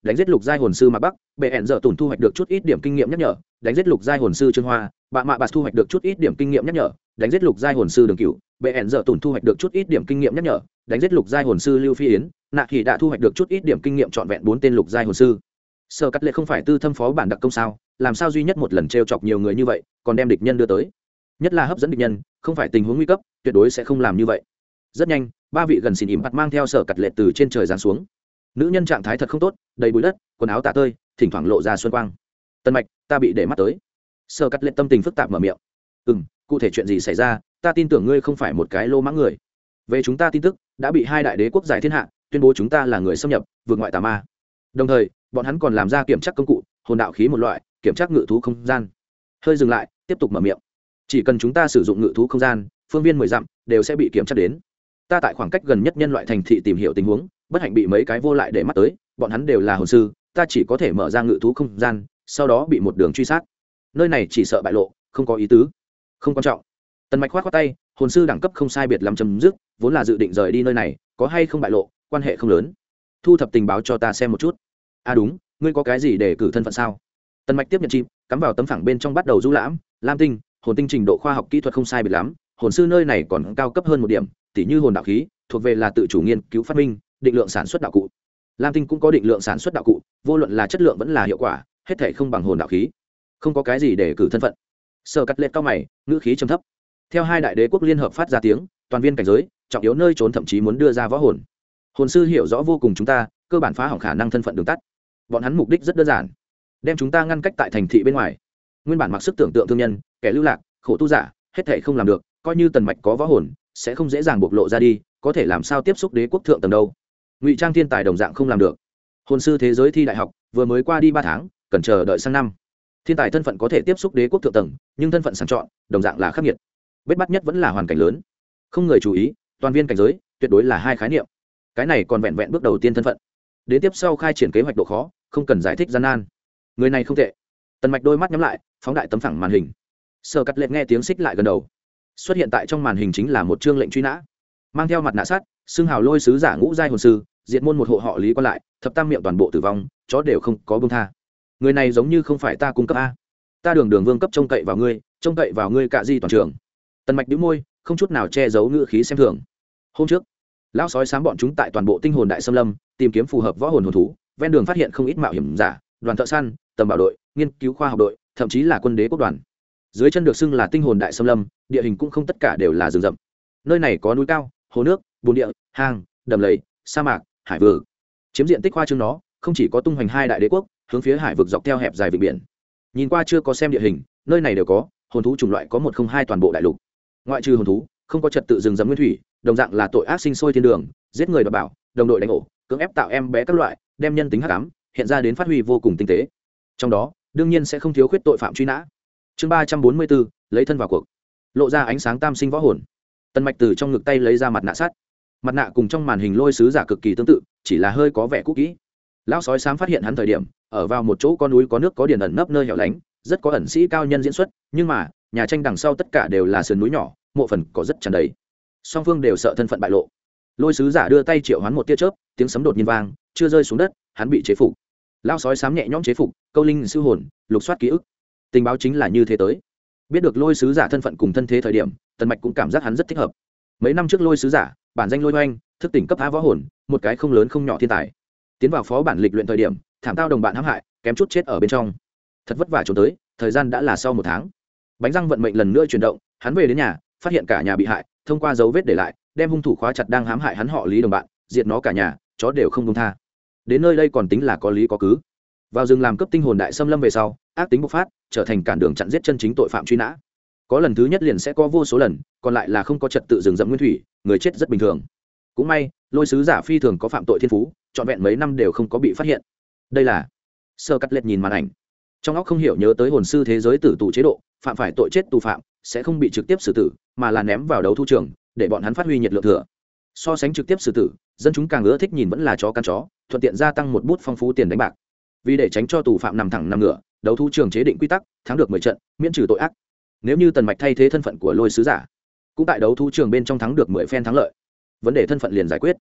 đánh giết lục giai hồn sư mạc bắc, bệ hẹn dở tùn thu hoạch được chút ít điểm kinh nghiệm nhắc nhở, đánh giết lục giai hồn sư trương hoa, bạ mạ bạt thu hoạch được chút ít điểm kinh nghiệm nhắc nhở, đánh giết lục giai hồn sư đường cửu, bệ hẹn dở tùn thu hoạch được chút ít điểm kinh nghiệm nhắc nhở, đánh giết lục giai hồn sư lưu phi yến, nạ thì đã thu hoạch được chút ít điểm kinh nghiệm trọn vẹn 4 tên lục giai hồn sư. Sở Cắt Lệ không phải tư thâm phó bản đặc công sao, làm sao duy nhất một lần trêu chọc nhiều người như vậy, còn đem địch nhân đưa tới. Nhất là hấp dẫn địch nhân, không phải tình huống nguy cấp, tuyệt đối sẽ không làm như vậy. Rất nhanh, ba vị gần xỉn ỉm mặt mang theo Sở Cắt Lệ từ trên trời giáng xuống. Nữ nhân trạng thái thật không tốt, đầy bụi đất, quần áo tả tơi, thỉnh thoảng lộ ra xuân quang. Tân Mạch, ta bị để mắt tới. Sở Cắt Lệ tâm tình phức tạp mở miệng. Cụ thể chuyện gì xảy ra, ta tin tưởng ngươi không phải một cái lô mãng người. Về chúng ta tin tức đã bị hai đại đế quốc giải thiên hạ tuyên bố chúng ta là người xâm nhập vượt ngoại tà ma, đồng thời bọn hắn còn làm ra kiểm tra công cụ hồn đạo khí một loại, kiểm tra ngự thú không gian. Hơi dừng lại, tiếp tục mở miệng. Chỉ cần chúng ta sử dụng ngự thú không gian, phương viên 10 dặm đều sẽ bị kiểm tra đến. Ta tại khoảng cách gần nhất nhân loại thành thị tìm hiểu tình huống, bất hạnh bị mấy cái vô lại để mắt tới, bọn hắn đều là hồn sư, ta chỉ có thể mở ra ngự thú không gian, sau đó bị một đường truy sát. Nơi này chỉ sợ bại lộ, không có ý tứ. Không quan trọng. Tần Mạch khoát khoát tay, hồn sư đẳng cấp không sai biệt lắm chấm dứt, vốn là dự định rời đi nơi này, có hay không bại lộ, quan hệ không lớn. Thu thập tình báo cho ta xem một chút. À đúng, ngươi có cái gì để cử thân phận sao? Tần Mạch tiếp nhận chim, cắm vào tấm phẳng bên trong bắt đầu du lãm. Lam tinh, hồn tinh trình độ khoa học kỹ thuật không sai biệt lắm, hồn sư nơi này còn cao cấp hơn một điểm, tỉ như hồn đạo khí, thuộc về là tự chủ nghiên cứu phát minh, định lượng sản xuất đạo cụ. Lam tinh cũng có định lượng sản xuất đạo cụ, vô luận là chất lượng vẫn là hiệu quả, hết thảy không bằng hồn đạo khí. Không có cái gì để cử thân phận. Sở Cắt Lệ cao mày, ngữ khí trầm thấp. Theo hai đại đế quốc liên hợp phát ra tiếng, toàn viên cảnh giới, trọng yếu nơi trốn thậm chí muốn đưa ra võ hồn. Hồn sư hiểu rõ vô cùng chúng ta, cơ bản phá hỏng khả năng thân phận đường tắt. Bọn hắn mục đích rất đơn giản, đem chúng ta ngăn cách tại thành thị bên ngoài. Nguyên bản mặc sức tưởng tượng thương nhân, kẻ lưu lạc, khổ tu giả, hết thảy không làm được, coi như Tần Mạch có võ hồn, sẽ không dễ dàng bộc lộ ra đi, có thể làm sao tiếp xúc đế quốc thượng tầng đâu. Ngụy trang thiên tài đồng dạng không làm được. Hồn sư thế giới thi đại học vừa mới qua đi 3 tháng, cần chờ đợi sang năm. Thiên tài thân phận có thể tiếp xúc đế quốc thượng tầng, nhưng thân phận sàng chọn đồng dạng là khắc nghiệt. Bết bắt nhất vẫn là hoàn cảnh lớn, không người chú ý, toàn viên cảnh giới tuyệt đối là hai khái niệm. Cái này còn vẹn vẹn bước đầu tiên thân phận, đến tiếp sau khai triển kế hoạch độ khó không cần giải thích gian nan. Người này không tệ. Tần Mạch đôi mắt nhắm lại, phóng đại tấm phẳng màn hình. Sở Cắt Lệ nghe tiếng xích lại gần đầu. Xuất hiện tại trong màn hình chính là một chương lệnh truy nã, mang theo mặt nạ sát, xưng hào lôi sứ giả ngũ giai hồn sư, diệt môn một hộ họ Lý quan lại, thập tam miệng toàn bộ tử vong, chó đều không có buông tha. Người này giống như không phải ta cung cấp a. Ta đường đường vương cấp trông cậy vào ngươi cả di toàn trường. Tần Mạch nhíu môi, không chút nào che giấu ngữ khí xem thường. Hôm trước, lão sói xám bọn chúng tại toàn bộ tinh hồn đại xâm lâm tìm kiếm phù hợp võ hồn hồn thú, ven đường phát hiện không ít mạo hiểm giả, đoàn thợ săn, tầm bảo đội, nghiên cứu khoa học đội, thậm chí là quân đế quốc đoàn. Dưới chân được xưng là tinh hồn đại xâm lâm, địa hình cũng không tất cả đều là rừng rậm. Nơi này có núi cao, hồ nước, bùn địa, hang, đầm lầy, sa mạc, hải vực. Chiếm diện tích khoa trương nó, không chỉ có tung hoành hai đại đế quốc, hướng phía hải vực dọc theo hẹp dài vịnh biển. Nhìn qua chưa có xem địa hình, nơi này đều có, hồn thú chủng loại có 102 toàn bộ đại lục. Ngoại trừ hồn thú, không có trật tự rừng rậm nguyên thủy, đồng dạng là tội ác sinh sôi thiên đường, giết người đoạt bảo, đồng đội đánh ổ, cưỡng ép tạo em bé các loại, đem nhân tính hắc ám hiện ra đến phát huy vô cùng tinh tế. Trong đó, đương nhiên sẽ không thiếu khuyết tội phạm truy nã. Chương 344, lấy thân vào cuộc. Lộ ra ánh sáng tam sinh võ hồn. Tần Mạch từ trong ngực tay lấy ra mặt nạ sắt. Mặt nạ cùng trong màn hình lôi sứ giả cực kỳ tương tự, chỉ là hơi có vẻ cũ kỹ. Lão sói xám phát hiện hắn thời điểm, ở vào một chỗ có núi có nước có điền ẩn nấp nơi hẻo lánh, rất có ẩn sĩ cao nhân diễn xuất, nhưng mà, nhà tranh đằng sau tất cả đều là sườn núi nhỏ, mộ phần có rất tràn đầy. Song phương đều sợ thân phận bại lộ. Lôi sứ giả đưa tay triệu hoán một tia chớp, tiếng sấm đột nhiên vang, chưa rơi xuống đất, hắn bị chế phục. Lão sói xám nhẹ nhõm chế phục, câu linh sư hồn, lục soát ký ức. Tình báo chính là như thế tới. Biết được lôi sứ giả thân phận cùng thân thế thời điểm, Tần Mạch cũng cảm giác hắn rất thích hợp. Mấy năm trước lôi sứ giả, bản danh lôi oanh, thức tỉnh cấp á võ hồn, một cái không lớn không nhỏ thiên tài. Tiến vào phó bản lịch luyện thời điểm, thảm tao đồng bạn hãm hại, kém chút chết ở bên trong. Thật vất vả trốn tới, thời gian đã là sau 1 tháng. Bánh răng vận mệnh lần nữa chuyển động, hắn về đến nhà, phát hiện cả nhà bị hại, thông qua dấu vết để lại, đem hung thủ khóa chặt đang hãm hại hắn họ Lý đồng bạn, diệt nó cả nhà, chó đều không buông tha. Đến nơi đây còn tính là có lý có cứ. Vào rừng làm cấp tinh hồn đại xâm lâm về sau, ác tính bộc phát, trở thành cản đường chặn giết chân chính tội phạm truy nã. Có lần thứ nhất liền sẽ có vô số lần, còn lại là không có trật tự rừng rậm nguyên thủy, người chết rất bình thường. Cũng may, lôi sứ giả phi thường có phạm tội thiên phú, trọn vẹn mấy năm đều không có bị phát hiện. Đây là Sơ Cắt Lệch nhìn màn ảnh, trong óc không hiểu nhớ tới hồn sư thế giới tử tù chế độ, phạm phải tội chết tù phạm sẽ không bị trực tiếp xử tử, mà là ném vào đấu thu trường, để bọn hắn phát huy nhiệt lượng thừa. So sánh trực tiếp xử tử, dân chúng càng ưa thích nhìn vẫn là chó căn chó, thuận tiện gia tăng một bút phong phú tiền đánh bạc. Vì để tránh cho tù phạm nằm thẳng nằm ngửa, đấu thu trường chế định quy tắc, thắng được 10 trận, miễn trừ tội ác. Nếu như Tần Mạch thay thế thân phận của lôi sứ giả, cũng tại đấu thu trường bên trong thắng được 10 phen thắng lợi, vấn đề thân phận liền giải quyết.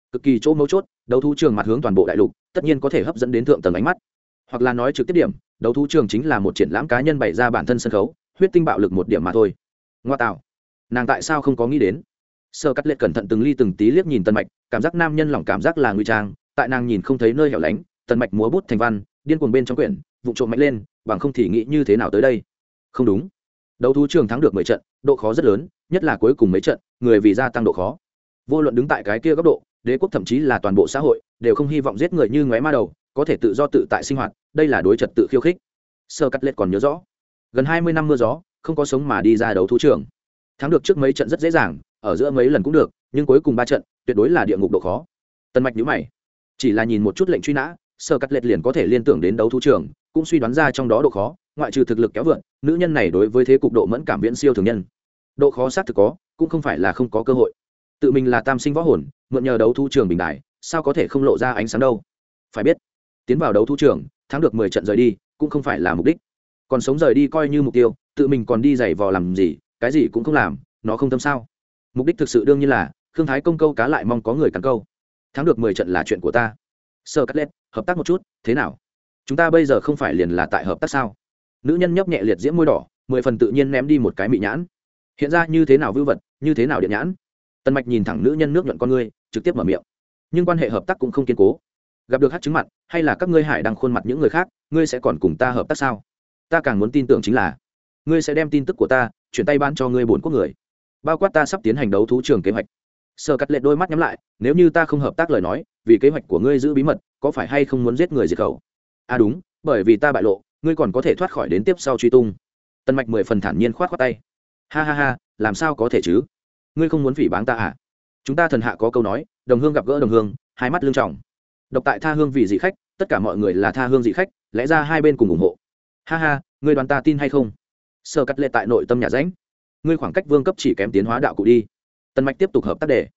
cực kỳ chỗ mấu chốt, đấu thú trường mặt hướng toàn bộ đại lục tất nhiên có thể hấp dẫn đến thượng tầng ánh mắt, hoặc là nói trực tiếp điểm, đấu thú trường chính là một triển lãm cá nhân bày ra bản thân sân khấu, huyết tinh bạo lực một điểm mà thôi. Ngoa tạo, nàng tại sao không có nghĩ đến? Sơ Cắt Lệ cẩn thận từng ly từng tí liếc nhìn Tần Mạch, cảm giác nam nhân lòng cảm giác là nguy trang, tại nàng nhìn không thấy nơi hẻo lánh, Tần Mạch múa bút thành văn, điên cuồng bên trong quyển, vụng trộm mạnh lên, bằng không thì nghĩ như thế nào tới đây? Không đúng, đấu thú trường thắng được 10 trận, độ khó rất lớn, nhất là cuối cùng mấy trận, người vì gia tăng độ khó. Vô luận đứng tại cái kia góc độ, đế quốc thậm chí là toàn bộ xã hội đều không hy vọng giết người như ngoé ma đầu, có thể tự do tự tại sinh hoạt, đây là đối trật tự khiêu khích. Sơ Cắt Lệ còn nhớ rõ, gần 20 năm mưa gió, không có sống mà đi ra đấu thú trường. Thắng được trước mấy trận rất dễ dàng, ở giữa mấy lần cũng được, nhưng cuối cùng 3 trận, tuyệt đối là địa ngục độ khó. Tần Mạch nhíu mày, chỉ là nhìn một chút lệnh truy nã, Sơ Cắt Lệ liền có thể liên tưởng đến đấu thú trường, cũng suy đoán ra trong đó độ khó, ngoại trừ thực lực kéo vượt, nữ nhân này đối với thế cục độ mẫn cảm viễn siêu thường nhân. Độ khó xác thực có, cũng không phải là không có cơ hội. Tự mình là tam sinh võ hồn, mượn nhờ đấu thú trường bình đại, sao có thể không lộ ra ánh sáng đâu? Phải biết, tiến vào đấu thú trường, thắng được 10 trận rời đi, cũng không phải là mục đích. Còn sống rời đi coi như mục tiêu, tự mình còn đi giày vò làm gì, cái gì cũng không làm, nó không tâm sao? Mục đích thực sự đương nhiên là Khương Thái công câu cá lại mong có người cắn câu. Thắng được 10 trận là chuyện của ta. Sơ Cắt Lệ, hợp tác một chút, thế nào? Chúng ta bây giờ không phải liền là tại hợp tác sao? Nữ nhân nhấp nhẹ liệt diễm môi đỏ, 10 phần tự nhiên ném đi một cái mị nhãn. Hiện ra như thế nào vưu vật, như thế nào điện nhãn. Tần Mạch nhìn thẳng nữ nhân nước nhuận con ngươi, trực tiếp mở miệng. Nhưng quan hệ hợp tác cũng không kiên cố. Gặp được hắc chứng mặt, hay là các ngươi hải đăng khuôn mặt những người khác, ngươi sẽ còn cùng ta hợp tác sao? Ta càng muốn tin tưởng chính là, ngươi sẽ đem tin tức của ta chuyển tay bán cho ngươi bốn quốc người, bao quát ta sắp tiến hành đấu thú trường kế hoạch. Sơ Cắt Lệ đôi mắt nhắm lại, nếu như ta không hợp tác lời nói, vì kế hoạch của ngươi giữ bí mật, có phải hay không muốn giết người diệt khẩu? À đúng, bởi vì ta bại lộ, ngươi còn có thể thoát khỏi đến tiếp sau truy tung. Tần Mạch 10 phần thản nhiên khoát khoát tay. Ha ha ha, làm sao có thể chứ? Ngươi không muốn phỉ báng ta à? Chúng ta thần hạ có câu nói, đồng hương gặp gỡ đồng hương, hai mắt lương trọng. Độc tại tha hương vì dị khách, tất cả mọi người là tha hương dị khách, lẽ ra hai bên cùng ủng hộ. Ha ha, ngươi đoán ta tin hay không? Sơ Cắt Lệ tại nội tâm nhà rãnh. Ngươi khoảng cách vương cấp chỉ kém tiến hóa đạo cụ đi. Tần Mạch tiếp tục hợp tác đề.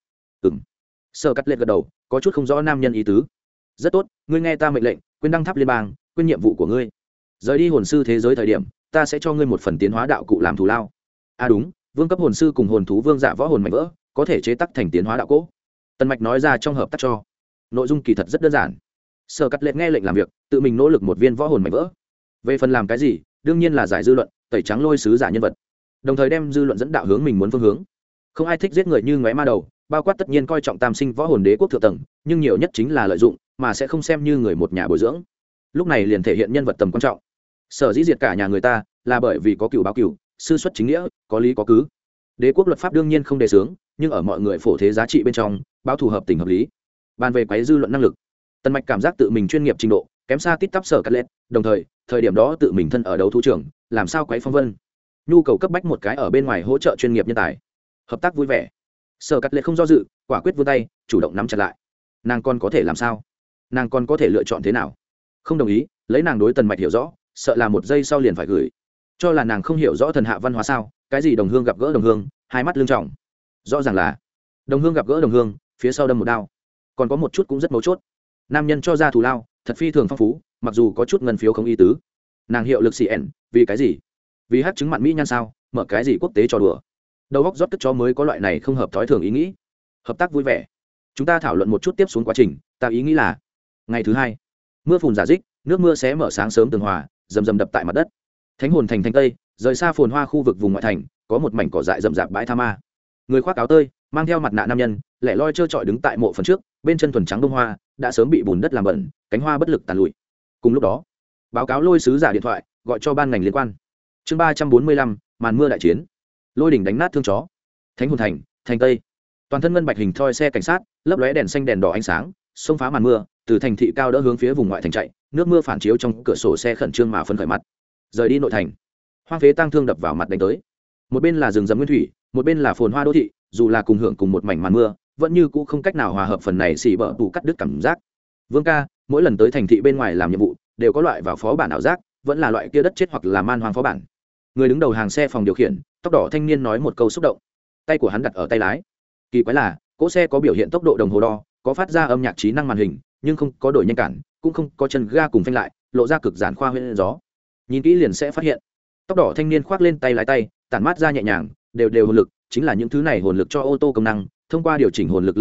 Sơ Cắt Lệ gật đầu, có chút không rõ nam nhân ý tứ. Rất tốt, ngươi nghe ta mệnh lệnh, quên đăng tháp liên bang, quên nhiệm vụ của ngươi. Rời đi hồn sư thế giới thời điểm, ta sẽ cho ngươi một phần tiến hóa đạo cụ làm thù lao. À đúng, vương cấp hồn sư cùng hồn thú vương dạ võ hồn mạnh vỡ, có thể chế tác thành tiến hóa đạo cỗ. Tần Mạch nói ra trong hợp tác cho. Nội dung kỳ thật rất đơn giản. Sơ Cắt Lệ nghe lệnh làm việc, tự mình nỗ lực một viên võ hồn mạnh vỡ. Về phần làm cái gì, đương nhiên là giải dư luận, tẩy trắng lôi sứ giả nhân vật, đồng thời đem dư luận dẫn đạo hướng mình muốn phương hướng. Không ai thích giết người như ngoé ma đầu, bao quát tất nhiên coi trọng tam sinh võ hồn đế quốc thượng tầng, nhưng nhiều nhất chính là lợi dụng, mà sẽ không xem như người một nhà bồi dưỡng. Lúc này liền thể hiện nhân vật tầm quan trọng. Sở dĩ diệt cả nhà người ta, là bởi vì có cựu báo cựu, sư xuất chính nghĩa, có lý có cứ. Đế quốc luật pháp đương nhiên không đề xướng, nhưng ở mọi người phổ thế giá trị bên trong, báo thù hợp tình hợp lý. Bàn về quấy dư luận năng lực, Tần Mạch cảm giác tự mình chuyên nghiệp trình độ kém xa tít tắp Sở Cắt Lệ, đồng thời thời điểm đó tự mình thân ở đấu thú trường, làm sao quấy phong vân. Nhu cầu cấp bách một cái ở bên ngoài hỗ trợ chuyên nghiệp nhân tài. Hợp tác vui vẻ. Sở Cắt Lệ không do dự, quả quyết vươn tay, chủ động nắm chặt lại. Nàng còn có thể làm sao? Nàng còn có thể lựa chọn thế nào? Không đồng ý, lấy nàng đối Tần Mạch hiểu rõ, sợ là một giây sau liền phải gửi. Cho là nàng không hiểu rõ thần hạ văn hóa sao? Cái gì đồng hương gặp gỡ đồng hương, hai mắt lương trọng. Rõ ràng là đồng hương gặp gỡ đồng hương, phía sau đâm một đao. Còn có một chút cũng rất mấu chốt. Nam nhân cho ra thù lao, thật phi thường phong phú, mặc dù có chút ngân phiếu không ý tứ. Nàng hiệu lực CN, vì cái gì? Vì hát chứng mặn mỹ nhan sao? Mở cái gì quốc tế cho đùa? Đầu óc rót cất chó mới có loại này không hợp thói thường ý nghĩ. Hợp tác vui vẻ. Chúng ta thảo luận một chút tiếp xuống quá trình, ta ý nghĩ là ngày thứ 2, mưa phùn giả dích, nước mưa xé mở sáng sớm tường hòa, rầm rầm đập tại mặt đất. Thánh hồn thành thành tây, rời xa phồn hoa khu vực vùng ngoại thành, có một mảnh cỏ dại rậm rạp bãi tha ma. Người khoác áo tơi, mang theo mặt nạ nam nhân, lẻ loi trơ trọi đứng tại mộ phần trước, bên chân thuần trắng bông hoa đã sớm bị bùn đất làm bẩn, cánh hoa bất lực tàn lụi. Cùng lúc đó, báo cáo lôi sứ giả điện thoại gọi cho ban ngành liên quan. Chương 345, màn mưa đại chiến. Lôi đỉnh đánh nát thương chó. Thánh hồn thành, thành tây. Toàn thân ngân bạch hình thoi xe cảnh sát, lấp lóe đèn xanh đèn đỏ ánh sáng, xông phá màn mưa, từ thành thị cao đỡ hướng phía vùng ngoại thành chạy, nước mưa phản chiếu trong cửa sổ xe khẩn trương mà phấn khởi mặt. Rời đi nội thành, hoang phế tang thương đập vào mặt đánh tới. Một bên là rừng rậm nguyên thủy, một bên là phồn hoa đô thị, dù là cùng hưởng cùng một mảnh màn mưa, vẫn như cũ không cách nào hòa hợp phần này xỉ bở tủ cắt đứt cảm giác. Vương ca, mỗi lần tới thành thị bên ngoài làm nhiệm vụ, đều có loại vào phó bản ảo giác, vẫn là loại kia đất chết hoặc là man hoang phó bản. Người đứng đầu hàng xe phòng điều khiển, tóc đỏ thanh niên nói một câu xúc động. Tay của hắn đặt ở tay lái. Kỳ quái là, cỗ xe có biểu hiện tốc độ đồng hồ đo, có phát ra âm nhạc trí năng màn hình, nhưng không có đổi nhanh cản, cũng không có chân ga cùng phanh lại, lộ ra cực giản khoa huyễn gió. Nhìn kỹ liền sẽ phát hiện. Tóc đỏ thanh niên khoác lên tay lái tay, tản mát ra nhẹ nhàng, đều hồn lực, chính là những thứ này hồn lực cho ô tô công năng, thông qua điều chỉnh hồn lực lớn nhỏ,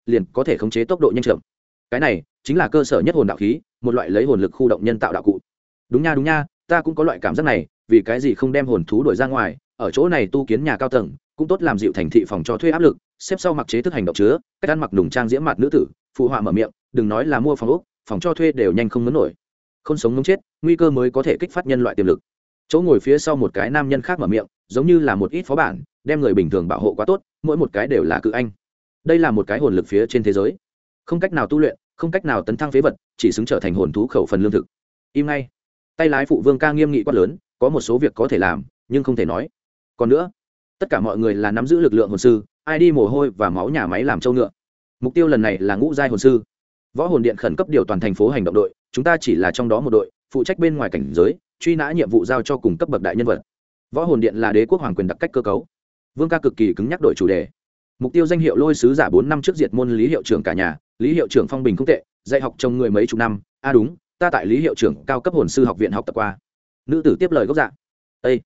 liền có thể khống chế tốc độ nhanh chậm. Cái này chính là cơ sở nhất hồn đạo khí, một loại lấy hồn lực khu động nhân tạo đạo cụ. Đúng nha, ta cũng có loại cảm giác này, vì cái gì không đem hồn thú đuổi ra ngoài, ở chỗ này tu kiến nhà cao tầng, cũng tốt làm dịu thành thị phòng cho thuê áp lực, xếp sau mặc chế thức hành động chứa, cách ăn mặc nùng trang diễm mặt nữ tử, phụ họa mở miệng, đừng nói là mua phòng ốc, phòng cho thuê đều nhanh không muốn nổi. Không sống không chết, nguy cơ mới có thể kích phát nhân loại tiềm lực. Chỗ ngồi phía sau một cái nam nhân khác mở miệng, giống như là một ít phó bản, đem người bình thường bảo hộ quá tốt, mỗi một cái đều là cự anh. Đây là một cái hồn lực phía trên thế giới, không cách nào tu luyện, không cách nào tấn thăng phế vật, chỉ xứng trở thành hồn thú khẩu phần lương thực. Im ngay. Tay lái phụ Vương ca nghiêm nghị quát lớn, có một số việc có thể làm, nhưng không thể nói. Còn nữa, tất cả mọi người là nắm giữ lực lượng hồn sư, ai đi mồ hôi và máu nhà máy làm trâu ngựa. Mục tiêu lần này là ngũ giai hồn sư. Võ hồn điện khẩn cấp điều toàn thành phố hành động đội, chúng ta chỉ là trong đó một đội, phụ trách bên ngoài cảnh giới, truy nã nhiệm vụ giao cho cùng cấp bậc đại nhân vật. Võ hồn điện là đế quốc hoàng quyền đặc cách cơ cấu. Vương ca cực kỳ cứng nhắc đổi chủ đề. Mục tiêu danh hiệu lôi sứ giả 4 năm trước diệt môn lý hiệu trưởng cả nhà, lý hiệu trưởng phong bình không tệ, dạy học chồng người mấy chục năm. Đúng, ta tại lý hiệu trưởng cao cấp hồn sư học viện học tập qua. Nữ tử tiếp lời gốc dạ. Ê,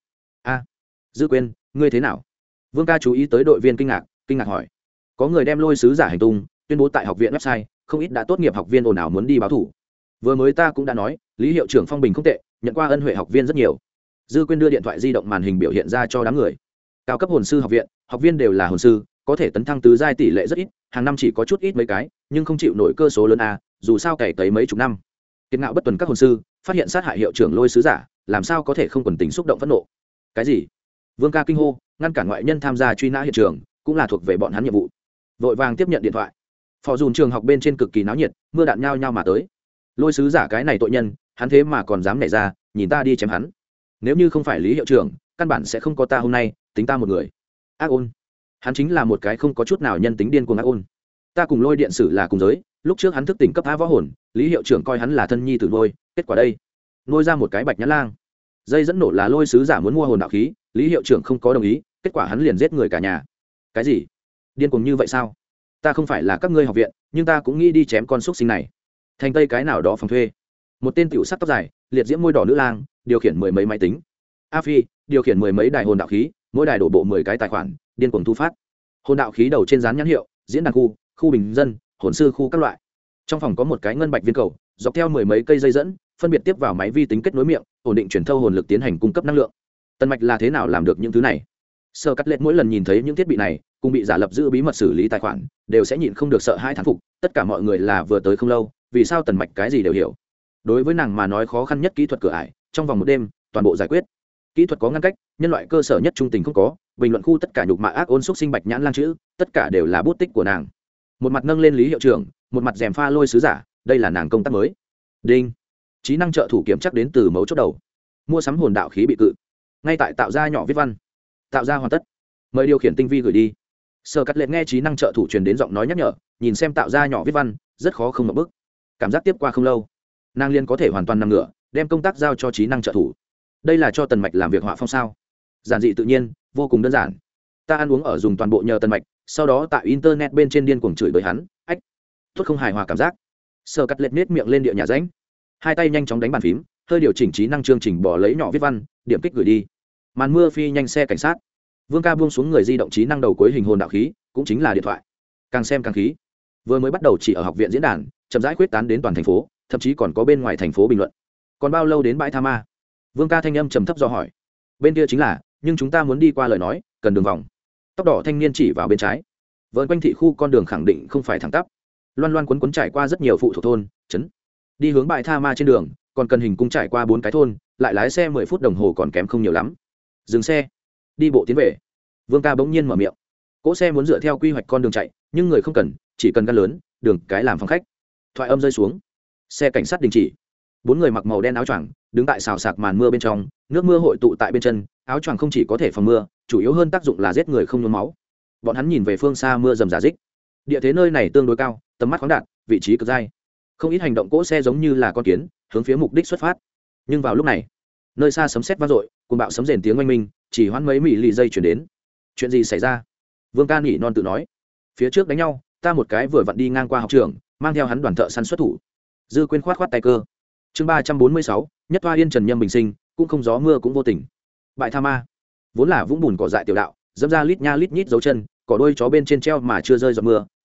dư quên, ngươi thế nào? Vương ca chú ý tới đội viên kinh ngạc hỏi. Có người đem lôi sứ giả hành tung tuyên bố tại học viện website, không ít đã tốt nghiệp học viên ồn ào muốn đi báo thủ. Vừa mới ta cũng đã nói, lý hiệu trưởng phong bình không tệ, nhận qua ân huệ học viên rất nhiều. Dư quên đưa điện thoại di động màn hình biểu hiện ra cho đám người. Cao cấp hồn sư học viện, học viên đều là hồn sư, có thể tấn thăng tứ giai tỷ lệ rất ít, hàng năm chỉ có chút ít mấy cái, nhưng không chịu nổi cơ số lớn a, dù sao cày cấy mấy chục năm. Kiệt ngạo bất tuần các hồn sư, phát hiện sát hại hiệu trưởng lôi sứ giả, làm sao có thể không quần tình xúc động phẫn nộ. Cái gì? Vương ca kinh hô, ngăn cản ngoại nhân tham gia truy nã hiện trường, cũng là thuộc về bọn hắn nhiệm vụ. Vội vàng tiếp nhận điện thoại. Phò dùn trường học bên trên cực kỳ náo nhiệt, mưa đạn nhao nhao mà tới. Lôi sứ giả cái này tội nhân, hắn thế mà còn dám nhảy ra, nhìn ta đi chém hắn. Nếu như không phải lý hiệu trưởng, căn bản sẽ không có ta hôm nay, tính ta một người. Ác ôn, hắn chính là một cái không có chút nào nhân tính điên cuồng ác ôn. Ta cùng lôi điện sử là cùng giới, lúc trước hắn thức tỉnh cấp a võ hồn, lý hiệu trưởng coi hắn là thân nhi tử nuôi, kết quả đây, nuôi ra một cái bạch nhã lang. Dây dẫn nổ là lôi sứ giả muốn mua hồn đạo khí, lý hiệu trưởng không có đồng ý, kết quả hắn liền giết người cả nhà. Cái gì? Điên cuồng như vậy sao? Ta không phải là các ngươi học viện, nhưng ta cũng nghĩ đi chém con xúc sinh này. Thành tây cái nào đó phòng thuê, một tên tiểu sắc tóc dài, liệt diễm môi đỏ nữ lang, điều khiển 10 mấy máy tính. A Phi điều khiển 10 mấy đài hồn đạo khí, mỗi đài đổ bộ 10 cái tài khoản, điên cuồng thu phát. Hồn đạo khí đầu trên dán nhãn hiệu, diễn đàn khu bình dân, hồn sư khu các loại. Trong phòng có một cái ngân bạch viên cầu, dọc theo 10 mấy cây dây dẫn, phân biệt tiếp vào máy vi tính kết nối miệng, ổn định truyền thâu hồn lực tiến hành cung cấp năng lượng. Tần Mạch là thế nào làm được những thứ này? Sơ Cắt Lết mỗi lần nhìn thấy những thiết bị này, cùng bị giả lập giữ bí mật xử lý tài khoản, đều sẽ nhịn không được sợ hãi thán phục. Tất cả mọi người là vừa tới không lâu, vì sao Tần Mạch cái gì đều hiểu. Đối với nàng mà nói khó khăn nhất kỹ thuật cửa ải, trong vòng một đêm, toàn bộ giải quyết. Kỹ thuật có ngăn cách, nhân loại cơ sở nhất trung tình không có, bình luận khu tất cả nhục mạ ác ôn xúc sinh bạch nhãn lang chữ, tất cả đều là bút tích của nàng. Một mặt nâng lên lý hiệu trưởng, một mặt rèm pha lôi sứ giả, đây là nàng công tác mới. Đinh. Trí năng trợ thủ kiểm chắc đến từ mấu chốt đầu. Mua sắm hồn đạo khí bị cự. Ngay tại tạo ra nhỏ viết văn. Tạo ra hoàn tất. Mời điều khiển tinh vi gửi đi. Sở Cắt Lệ nghe trí năng trợ thủ truyền đến giọng nói nhắc nhở, nhìn xem tạo ra nhỏ viết văn, rất khó không một bước. Cảm giác tiếp qua không lâu, nàng liên có thể hoàn toàn nằm ngửa, đem công tác giao cho trí năng trợ thủ. Đây là cho Tần Mạch làm việc họa phong sao? Giản dị tự nhiên, vô cùng đơn giản. Ta ăn uống ở dùng toàn bộ nhờ Tần Mạch, sau đó tại internet bên trên điên cuồng chửi bới hắn, ách, tốt không hài hòa cảm giác. Sở Cắt Lệ nết miệng lên địa nhà ránh, hai tay nhanh chóng đánh bàn phím, hơi điều chỉnh trí năng chương trình bỏ lấy nhỏ viết văn, điểm kích gửi đi. Màn mưa phi nhanh xe cảnh sát. Vương ca buông xuống người di động trí năng đầu cuối hình hồn đạo khí, cũng chính là điện thoại. Càng xem càng khí. Vừa mới bắt đầu chỉ ở học viện diễn đàn, chậm rãi khuyết tán đến toàn thành phố, thậm chí còn có bên ngoài thành phố bình luận. Còn bao lâu đến bãi tha ma? Vương ca thanh âm trầm thấp do hỏi. Bên kia chính là, nhưng chúng ta muốn đi qua lời nói, cần đường vòng. Tóc đỏ thanh niên chỉ vào bên trái. Vợn quanh thị khu con đường khẳng định không phải thẳng tắp. Loan loan quấn quấn trải qua rất nhiều phụ thuộc thôn, trấn. Đi hướng bãi tha ma trên đường, còn cần hình cung trải qua 4 cái thôn, lại lái xe 10 phút đồng hồ còn kém không nhiều lắm. Dừng xe, đi bộ tiến về. Vương ca bỗng nhiên mở miệng. Cỗ xe muốn dựa theo quy hoạch con đường chạy, nhưng người không cần, chỉ cần gan lớn, đường cái làm phòng khách. Thoại âm rơi xuống, xe cảnh sát đình chỉ. 4 người mặc màu đen áo choàng, đứng tại xào sạc màn mưa bên trong, nước mưa hội tụ tại bên chân, áo choàng không chỉ có thể phòng mưa, chủ yếu hơn tác dụng là giết người không nhuốm máu. Bọn hắn nhìn về phương xa mưa rầm rả rích. Địa thế nơi này tương đối cao, tầm mắt khoáng đạt, vị trí cực dai. Không ít hành động cỗ xe giống như là con kiến, hướng phía mục đích xuất phát. Nhưng vào lúc này, nơi xa sấm sét vang dội, cuồng bạo sấm rền tiếng oanh minh, chỉ hoãn mấy mỹ lì dây chuyển đến. Chuyện gì xảy ra? Vương ca nhỉ non tự nói. Phía trước đánh nhau, ta một cái vừa vặn đi ngang qua học trường, mang theo hắn đoàn thợ săn xuất thủ. Dư quên khoát tay cơ. Chương 346, nhất toa yên trần nhâm bình sinh, cũng không gió mưa cũng vô tình. Bại tha ma, vốn là vũng bùn cỏ dại tiểu đạo, dẫm ra lít nha lít nhít dấu chân, cỏ đôi chó bên trên treo mà chưa rơi giọt mưa,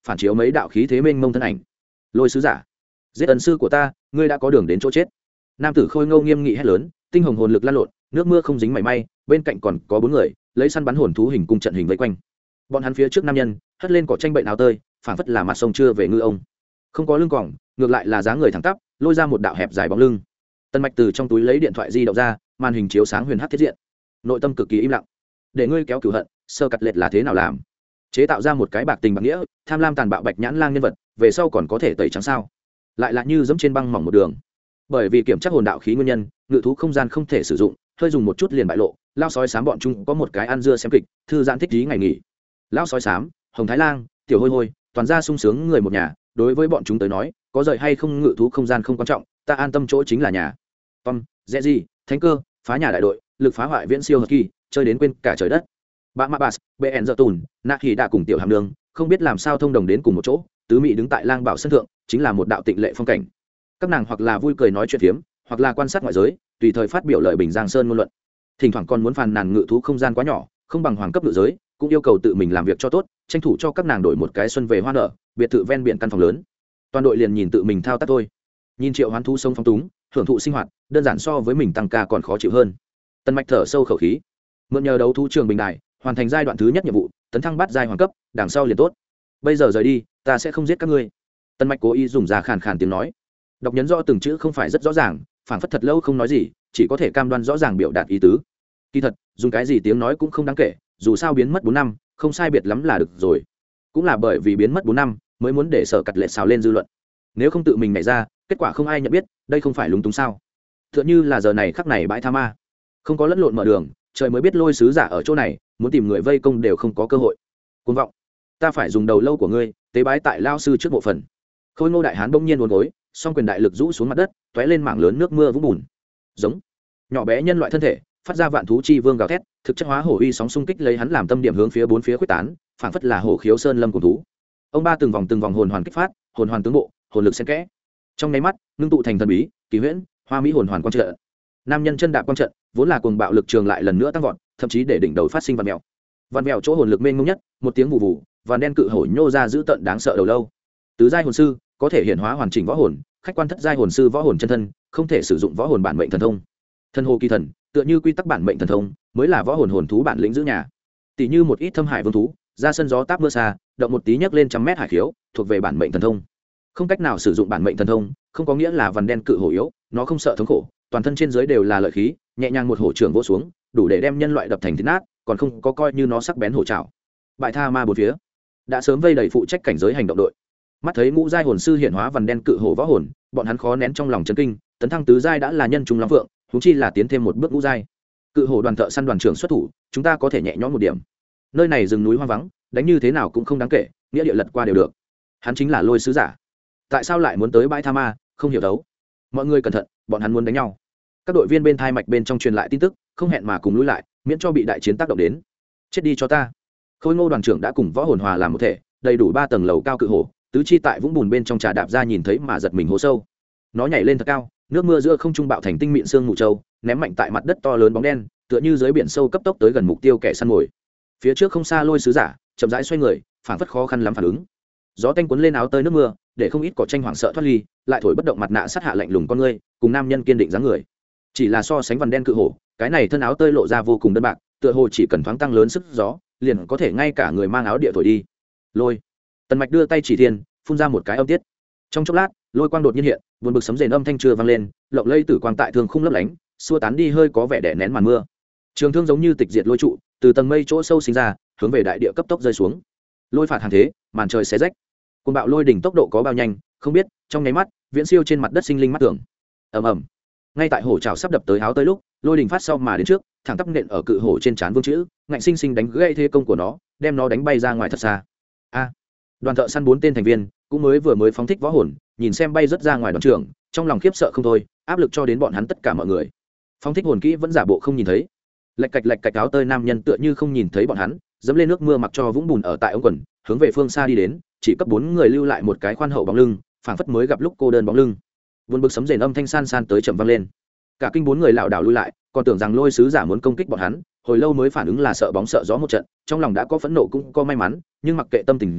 phản chiếu mấy đạo khí thế mênh mông thân ảnh. Lôi sứ giả, giết ân sư của ta, ngươi đã có đường đến chỗ chết. Nam tử khôi ngô nghiêm nghị hét lớn, tinh hồng hồn lực lan lộn, nước mưa không dính mảy may, bên cạnh còn có 4 người lấy săn bắn hồn thú hình cung trận hình vây quanh. Bọn hắn phía trước nam nhân hất lên cỏ tranh bệnh áo tơi, phảng phất là mặt sông chưa về ngư ông, không có lưng còng, ngược lại là dáng người thẳng tắp, lôi ra một đạo hẹp dài bóng lưng. Tân Mạch từ trong túi lấy điện thoại di động ra, màn hình chiếu sáng huyền hắc thiết diện, nội tâm cực kỳ im lặng. Để ngươi kéo cửu hận, sơ cắt lệch là thế nào làm? Chế tạo ra một cái bạc tình bạc nghĩa, tham lam tàn bạo bạch nhãn lang nhân vật, về sau còn có thể tẩy trắng sao? Lại là như dẫm trên băng mỏng một đường. Bởi vì kiểm tra hồn đạo khí nguyên nhân, ngự thú không gian không thể sử dụng, hơi dùng một chút liền bại lộ. Lao sói xám bọn chúng có một cái ăn dưa xem kịch, thư giãn thích trí ngày nghỉ. Lao sói xám, Hồng Thái Lang, Tiểu Hôi Hôi, toàn ra sung sướng người một nhà. Đối với bọn chúng tới nói, có rời hay không ngự thú không gian không quan trọng, ta an tâm chỗ chính là nhà. Tom, Zeji, Thánh Cơ, phá nhà đại đội, lực phá hoại viễn siêu hợp kỳ, chơi đến quên cả trời đất. Bạ Mạ Bass, BN Giờ Tùn, Nạ Hỉ đã cùng Tiểu Hàm Đường, không biết làm sao thông đồng đến cùng một chỗ, tứ mỹ đứng tại Lang Bảo sân thượng, chính là một đạo tịnh lệ phong cảnh. Các nàng hoặc là vui cười nói chuyện phiếm, hoặc là quan sát ngoại giới, tùy thời phát biểu lời bình giang sơn ngôn luận. Thỉnh thoảng còn muốn phàn nàn ngự thú không gian quá nhỏ, không bằng hoàng cấp ngự giới, cũng yêu cầu tự mình làm việc cho tốt, tranh thủ cho các nàng đổi một cái xuân về hoa nở, biệt thự ven biển căn phòng lớn. Toàn đội liền nhìn tự mình thao tác thôi. Nhìn Triệu Hoán thú sống phóng túng, hưởng thụ sinh hoạt, đơn giản so với mình tăng ca còn khó chịu hơn. Tân Mạch thở sâu khẩu khí, mượn nhờ đấu thú trường bình đài, hoàn thành giai đoạn thứ nhất nhiệm vụ, tấn thăng bắt giai hoàng cấp, đằng sau liền tốt. Bây giờ rời đi, ta sẽ không giết các ngươi. Tân Mạch cố ý dùng ra khàn khàn tiếng nói, đọc nhấn rõ từng chữ không phải rất rõ ràng, phảng phất thật lâu không nói gì, chỉ có thể cam đoan rõ ràng biểu đạt ý tứ. Kỳ thật, dùng cái gì tiếng nói cũng không đáng kể, dù sao biến mất 4 năm, không sai biệt lắm là được rồi. Cũng là bởi vì biến mất 4 năm, mới muốn để Sở Cật Lệ xào lên dư luận. Nếu không tự mình nhảy ra, kết quả không ai nhận biết, đây không phải lúng túng sao? Tựa như là giờ này khắc này bãi tha ma, không có lẫn lộn mở đường, trời mới biết lôi sứ giả ở chỗ này, muốn tìm người vây công đều không có cơ hội. Cuồng vọng, ta phải dùng đầu lâu của ngươi, tế bái tại lao sư trước bộ phận. Khôi Ngô đại hán bỗng nhiên uốn gối, song quyền đại lực rũ xuống mặt đất, tóe lên mảng lớn nước mưa vũng bùn. Giống, nhỏ bé nhân loại thân thể, phát ra vạn thú chi vương gào thét, thực chất hóa hổ uy sóng xung kích lấy hắn làm tâm điểm hướng phía bốn phía khuếch tán, phảng phất là hổ khiếu sơn lâm cùng thú. Ông ba từng vòng hồn hoàn kích phát, hồn hoàn tướng bộ, hồn lực xen kẽ. Trong nháy mắt, ngưng tụ thành thần bí, kỳ huyễn, hoa mỹ hồn hoàn quang trận. Nam nhân chân đạp quang trận, vốn là cuồng bạo lực trường lại lần nữa tăng vọt, thậm chí để đỉnh đầu phát sinh vằn mèo. Vằn mèo chỗ hồn lực mênh mông nhất, một tiếng vụ vụ, vằn đen cự hổ nhô ra giữ tận đáng sợ đầu lâu. Tứ giai hồn sư, có thể hiện hóa hoàn chỉnh võ hồn, khách quan thất giai hồn sư võ hồn chân thân, không thể sử dụng võ hồn bản mệnh thần thông. Thân hồ kỳ thần, tựa như quy tắc bản mệnh thần thông, mới là võ hồn hồn thú bản lĩnh giữ nhà. Tỷ như một ít thâm hải vương thú, ra sân gió táp mưa xa, động một tí nhấc lên trăm mét hải khiếu, thuộc về bản mệnh thần thông. Không cách nào sử dụng bản mệnh thần thông, không có nghĩa là vằn đen cự hổ yếu, nó không sợ thống khổ, toàn thân trên dưới đều là lợi khí, nhẹ nhàng một hổ trưởng vỗ xuống, đủ để đem nhân loại đập thành thịt nát, còn không có coi như nó sắc bén hổ trảo. Bại tha ma bốn phía, đã sớm vây đầy phụ trách cảnh giới hành động đội. Mắt thấy ngũ giai hồn sư hiện hóa vằn đen cự hổ võ hồn, bọn hắn khó nén trong lòng chấn kinh, tấn thăng tứ giai đã là nhân trung lắm vượng, huống chi là tiến thêm một bước ngũ giai. Cự hổ đoàn thợ săn đoàn trưởng xuất thủ, chúng ta có thể nhẹ nhõm một điểm. Nơi này rừng núi hoang vắng, đánh như thế nào cũng không đáng kể, nghĩa địa lật qua đều được. Hắn chính là lôi sứ giả, tại sao lại muốn tới bãi tha ma, không hiểu đấu. Mọi người cẩn thận, bọn hắn muốn đánh nhau. Các đội viên bên thai mạch bên trong truyền lại tin tức, không hẹn mà cùng lùi lại, miễn cho bị đại chiến tác động đến. Chết đi cho ta. Khôi Ngô đoàn trưởng đã cùng võ hồn hòa làm một thể, đầy đủ 3 tầng lầu cao cự hổ, tứ chi tại vũng bùn bên trong trà đạp ra nhìn thấy mà giật mình hố sâu. Nó nhảy lên thật cao, nước mưa giữa không trung bạo thành tinh mịn xương mù châu, ném mạnh tại mặt đất to lớn bóng đen, tựa như dưới biển sâu cấp tốc tới gần mục tiêu kẻ săn mồi. Phía trước không xa lôi sứ giả, chậm rãi xoay người, phảng phất khó khăn lắm phản ứng. Gió tanh cuốn lên áo tơi nước mưa, để không ít cỏ tranh hoảng sợ thoát ly, lại thổi bất động mặt nạ sát hạ lạnh lùng con ngươi, cùng nam nhân kiên định dáng người. Chỉ là so sánh vằn đen cự hổ, cái này thân áo tơi lộ ra vô cùng đơn bạc, tựa hồ chỉ cần thoáng tăng lớn sức gió, liền có thể ngay cả người mang áo địa thổi đi. Lôi. Tần Mạch đưa tay chỉ thiên, phun ra một cái âm tiết. Trong chốc lát, lôi quang đột nhiên hiện, buồn bực sấm rền âm thanh chưa vang lên, lộng lây tử quang tại thương khung lấp lánh, xua tán đi hơi có vẻ đè nén màn mưa. Trường thương giống như tịch diệt lôi trụ, từ tầng mây chỗ sâu sinh ra, hướng về đại địa cấp tốc rơi xuống. Lôi phạt hàng thế, màn trời xé rách. Cơn bạo lôi đỉnh tốc độ có bao nhanh, không biết, trong nháy mắt, viễn siêu trên mặt đất sinh linh mắt tưởng. Ầm ầm. Ngay tại hổ trảo sắp đập tới áo tới lúc, lôi đỉnh phát sau mà đến trước, thẳng tắp nện ở cự hổ trên trán vương chữ, ngạnh sinh sinh đánh gãy thế công của nó, đem nó đánh bay ra ngoài thật xa. A. Đoàn thợ săn 4 tên thành viên, cũng mới phóng thích võ hồn, nhìn xem bay rất ra ngoài đoàn trưởng, trong lòng khiếp sợ không thôi, áp lực cho đến bọn hắn tất cả mọi người. Phóng thích hồn kỹ vẫn giả bộ không nhìn thấy. Lạch cạch áo tơi nam nhân tựa như không nhìn thấy bọn hắn, dẫm lên nước mưa mặc cho vũng bùn ở tại ống quần, hướng về phương xa đi đến, chỉ cấp 4 người lưu lại một cái khoan hậu bóng lưng, phảng phất mới gặp lúc cô đơn bóng lưng. Vốn bực sấm rền âm thanh san san tới chậm vang lên. Cả kinh 4 người lảo đảo lui lại, còn tưởng rằng lôi sứ giả muốn công kích bọn hắn, hồi lâu mới phản ứng là sợ bóng sợ gió một trận, trong lòng đã có phẫn nộ cũng có may mắn, nhưng mặc kệ tâm tình gì,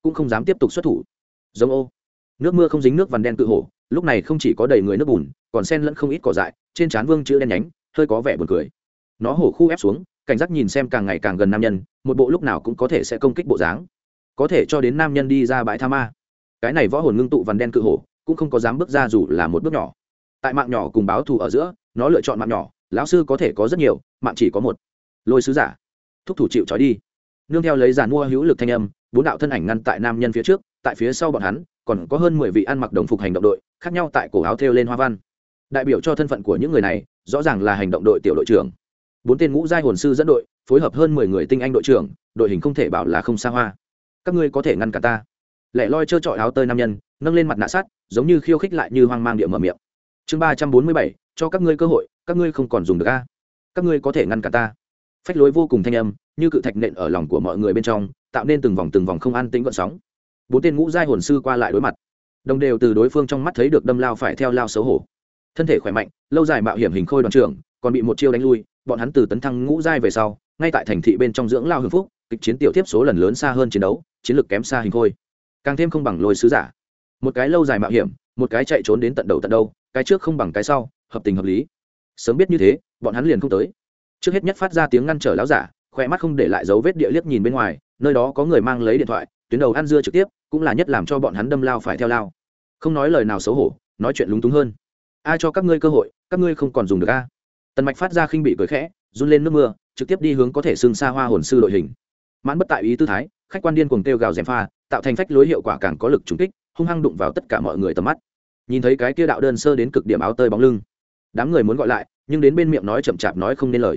cũng không dám tiếp tục xuất thủ. Giống ô, nước mưa không dính nước vằn đen cự hổ lúc này không chỉ có đầy người nước bùn, còn xen lẫn không ít cỏ dại, trên trán vương chữ đen nhánh hơi có vẻ buồn cười. Nó hổ khu ép xuống, cảnh giác nhìn xem càng ngày càng gần nam nhân, một bộ lúc nào cũng có thể sẽ công kích bộ dáng, có thể cho đến nam nhân đi ra bãi tha ma. Cái này võ hồn ngưng tụ vằn đen cự hổ cũng không có dám bước ra dù là một bước nhỏ. Tại mạng nhỏ cùng báo thù ở giữa, nó lựa chọn mạng nhỏ. Lão sư có thể có rất nhiều, mạng chỉ có một. Lôi sứ giả thúc thủ chịu trói đi. Nương theo lấy giàn mua hữu lực thanh âm, bốn đạo thân ảnh ngăn tại nam nhân phía trước, tại phía sau bọn hắn còn có hơn 10 vị ăn mặc đồng phục hành động đội, khác nhau tại cổ áo thêu lên hoa văn, đại biểu cho thân phận của những người này rõ ràng là hành động đội tiểu đội trưởng. Bốn tên ngũ giai hồn sư dẫn đội, phối hợp hơn 10 người tinh anh đội trưởng, đội hình không thể bảo là không xa hoa. Các ngươi có thể ngăn cả ta? Lẻ loi trơ trọi áo tơi nam nhân nâng lên mặt nạ sắt, giống như khiêu khích lại như hoang mang địa mở miệng. Chương 347, cho các ngươi cơ hội, các ngươi không còn dùng được a. Các ngươi có thể ngăn cả ta? Phách lối vô cùng thanh âm, như cự thạch nện ở lòng của mọi người bên trong, tạo nên từng vòng không an tĩnh gợn sóng. Bốn tên ngũ giai hồn sư qua lại đối mặt, đồng đều từ đối phương trong mắt thấy được đâm lao phải theo lao xấu hổ. Thân thể khỏe mạnh, lâu dài mạo hiểm hình khôi đoàn trưởng, còn bị một chiêu đánh lui, bọn hắn từ tấn thăng ngũ giai về sau, ngay tại thành thị bên trong dưỡng lao hưởng phúc, kịch chiến tiểu tiếp số lần lớn xa hơn chiến đấu, chiến lược kém xa hình khôi, càng thêm không bằng lôi sứ giả. Một cái lâu dài mạo hiểm, một cái chạy trốn đến tận đầu tận đâu, cái trước không bằng cái sau, hợp tình hợp lý. Sớm biết như thế, bọn hắn liền không tới. Trước hết nhất phát ra tiếng ngăn trở lão giả, khỏe mắt không để lại dấu vết địa liếc nhìn bên ngoài, nơi đó có người mang lấy điện thoại, tuyến đầu ăn dưa trực tiếp, cũng là nhất làm cho bọn hắn đâm lao phải theo lao. Không nói lời nào xấu hổ, nói chuyện lúng túng hơn. Ai cho các ngươi cơ hội, các ngươi không còn dùng được a. Tần Mạch phát ra khinh bị cười khẽ, run lên nước mưa, trực tiếp đi hướng có thể xưng xa hoa hồn sư đội hình. Mãn bất tại ý tư thái, khách quan điên cuồng kêu gào gièm pha, tạo thành phách lối hiệu quả càng có lực trùng kích, hung hăng đụng vào tất cả mọi người tầm mắt. Nhìn thấy cái kia đạo đơn sơ đến cực điểm áo tơi bóng lưng, đám người muốn gọi lại, nhưng đến bên miệng nói chậm chạp nói không nên lời.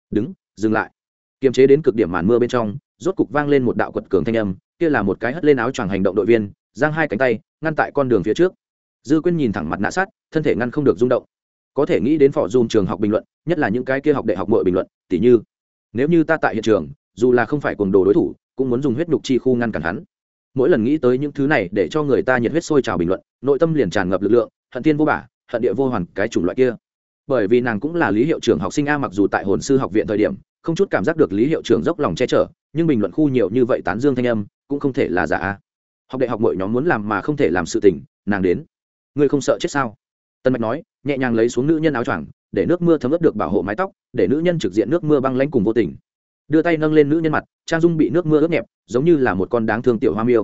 Dừng lại. Kiềm chế đến cực điểm màn mưa bên trong, rốt cục vang lên một đạo quật cường thanh âm, kia là một cái hất lên áo choàng hành động đội viên, giang hai cánh tay, ngăn tại con đường phía trước. Dư Quyên nhìn thẳng mặt nạ sát, thân thể ngăn không được rung động. Có thể nghĩ đến phò Zoom trường học bình luận, nhất là những cái kia học đại học muội bình luận, tỉ như: nếu như ta tại hiện trường, dù là không phải cuồng đồ đối thủ, cũng muốn dùng huyết nhục chi khu ngăn cản hắn. Mỗi lần nghĩ tới những thứ này để cho người ta nhiệt huyết sôi trào bình luận, nội tâm liền tràn ngập lực lượng, hận thiên vô bả, hận địa vô hoàn, cái chủng loại kia. Bởi vì nàng cũng là Lý hiệu trưởng học sinh a, mặc dù tại hồn sư học viện thời điểm không chút cảm giác được Lý hiệu trưởng dốc lòng che chở, nhưng bình luận khu nhiều như vậy tán dương thanh âm cũng không thể là giả a. Học đại học mọi nhóm muốn làm mà không thể làm sự tình, nàng đến. Ngươi không sợ chết sao? Tân Mạch nói, nhẹ nhàng lấy xuống nữ nhân áo choàng, để nước mưa thấm ướt được bảo hộ mái tóc, để nữ nhân trực diện nước mưa băng lãnh cùng vô tình. Đưa tay nâng lên nữ nhân mặt, trang dung bị nước mưa ướt nhẹp, giống như là một con đáng thương tiểu hoa miêu.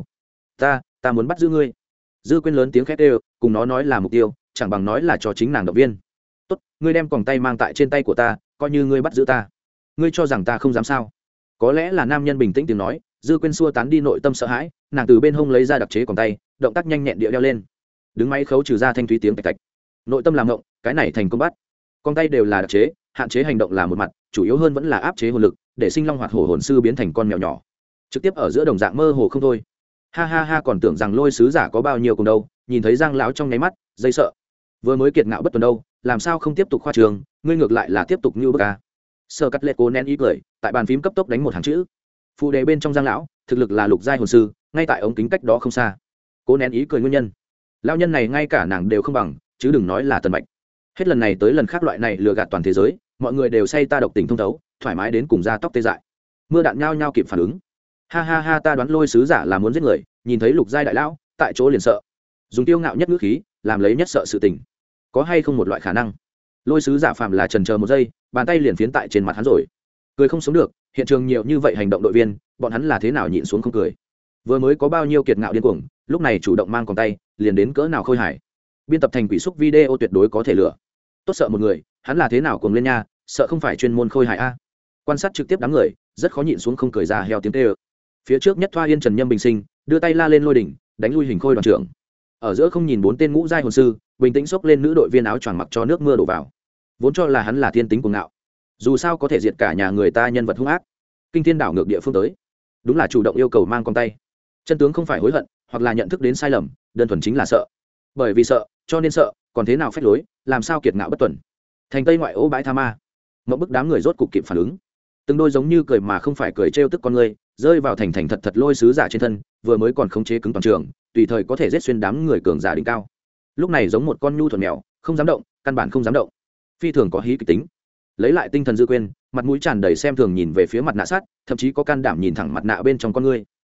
Ta muốn bắt giữ ngươi. Dư Quyên lớn tiếng khét đều, cùng nó nói là mục tiêu, chẳng bằng nói là cho chính nàng động viên. Tốt, ngươi đem còng tay mang tại trên tay của ta, coi như ngươi bắt giữ ta. Ngươi cho rằng ta không dám sao? Có lẽ là nam nhân bình tĩnh tiếng nói, Dư Quyên xua tán đi nội tâm sợ hãi, nàng từ bên hông lấy ra đặc chế còng tay, động tác nhanh nhẹn địa đeo lên. Đứng máy khấu trừ ra thanh thúy tiếng tạch tạch. Nội tâm làm ngộng, cái này thành công bắt. Còng tay đều là đặc chế, hạn chế hành động là một mặt, chủ yếu hơn vẫn là áp chế hồn lực, để sinh long hoạt hổ hồn sư biến thành con mèo nhỏ, trực tiếp ở giữa đồng dạng mơ hồ không thôi. Ha, còn tưởng rằng lôi sứ giả có bao nhiêu cùng đâu, nhìn thấy Giang lão trong nháy mắt, dây sợ. Vừa mới kiệt ngạo bất tuần đâu, làm sao không tiếp tục khoa trường, ngươi ngược lại là tiếp tục như bức a. Sơ Cắt Lệ cố nén ý cười, tại bàn phím cấp tốc đánh một hàng chữ. Phụ đề bên trong Giang lão, thực lực là lục giai hồn sư, ngay tại ống kính cách đó không xa. Cố nén ý cười nguyên nhân, lão nhân này ngay cả nàng đều không bằng, chứ đừng nói là Tần Mạch. Hết lần này tới lần khác loại này lừa gạt toàn thế giới, mọi người đều say ta độc tình thông thấu, thoải mái đến cùng da tóc tê dại. Mưa đạn nhao nhao kịp phản ứng. Ha, ta đoán lôi sứ giả là muốn giết người, nhìn thấy lục giai đại lão, tại chỗ liền sợ. Dùng tiêu ngạo nhất ngữ khí, làm lấy nhất sợ sự tình. Có hay không một loại khả năng, lôi sứ giả phàm là chần chờ một giây, bàn tay liền phiến tại trên mặt hắn rồi. Cười không sống được, hiện trường nhiều như vậy hành động đội viên, bọn hắn là thế nào nhịn xuống không cười. Vừa mới có bao nhiêu kiệt ngạo điên cuồng, lúc này chủ động mang còng tay, liền đến cỡ nào khôi hài. Biên tập thành quỷ xúc video tuyệt đối có thể lựa. Tốt sợ một người, hắn là thế nào cuồng lên nha, sợ không phải chuyên môn khôi hài a. Quan sát trực tiếp đám người, rất khó nhịn xuống không cười ra heo tiếng tê ơ. Phía trước nhất Thoa Yên Trần Nhâm bình sinh, đưa tay la lên lôi đỉnh, đánh lui hình khôi đoàn trưởng. Ở giữa không nhìn bốn tên ngũ giai hồn sư, bình tĩnh xốc lên nữ đội viên áo choàng mặc cho nước mưa đổ vào. Vốn cho là hắn là thiên tính cuồng ngạo, dù sao có thể diệt cả nhà người ta nhân vật hung ác. Kinh thiên đảo ngược địa phương tới, đúng là chủ động yêu cầu mang con tay. Chân tướng không phải hối hận, hoặc là nhận thức đến sai lầm, đơn thuần chính là sợ. Bởi vì sợ, cho nên sợ, còn thế nào phách lối, làm sao kiệt ngạo bất tuần. Thành Tây ngoại ô bãi tha ma, một bức đám người rốt cục kịp phản ứng. Từng đôi giống như cười mà không phải cười trêu tức con người, rơi vào thành thật lôi sứ giả trên thân, vừa mới còn khống chế cứng toàn trường, tùy thời có thể giết xuyên đám người cường giả đỉnh cao. Lúc này giống một con nhu thuần mèo, không dám động, căn bản không dám động. Phi thường có hí kịch tính. Lấy lại tinh thần Dư Quyên, mặt mũi tràn đầy xem thường nhìn về phía mặt nạ sắt, thậm chí có can đảm nhìn thẳng mặt nạ bên trong con ngươi.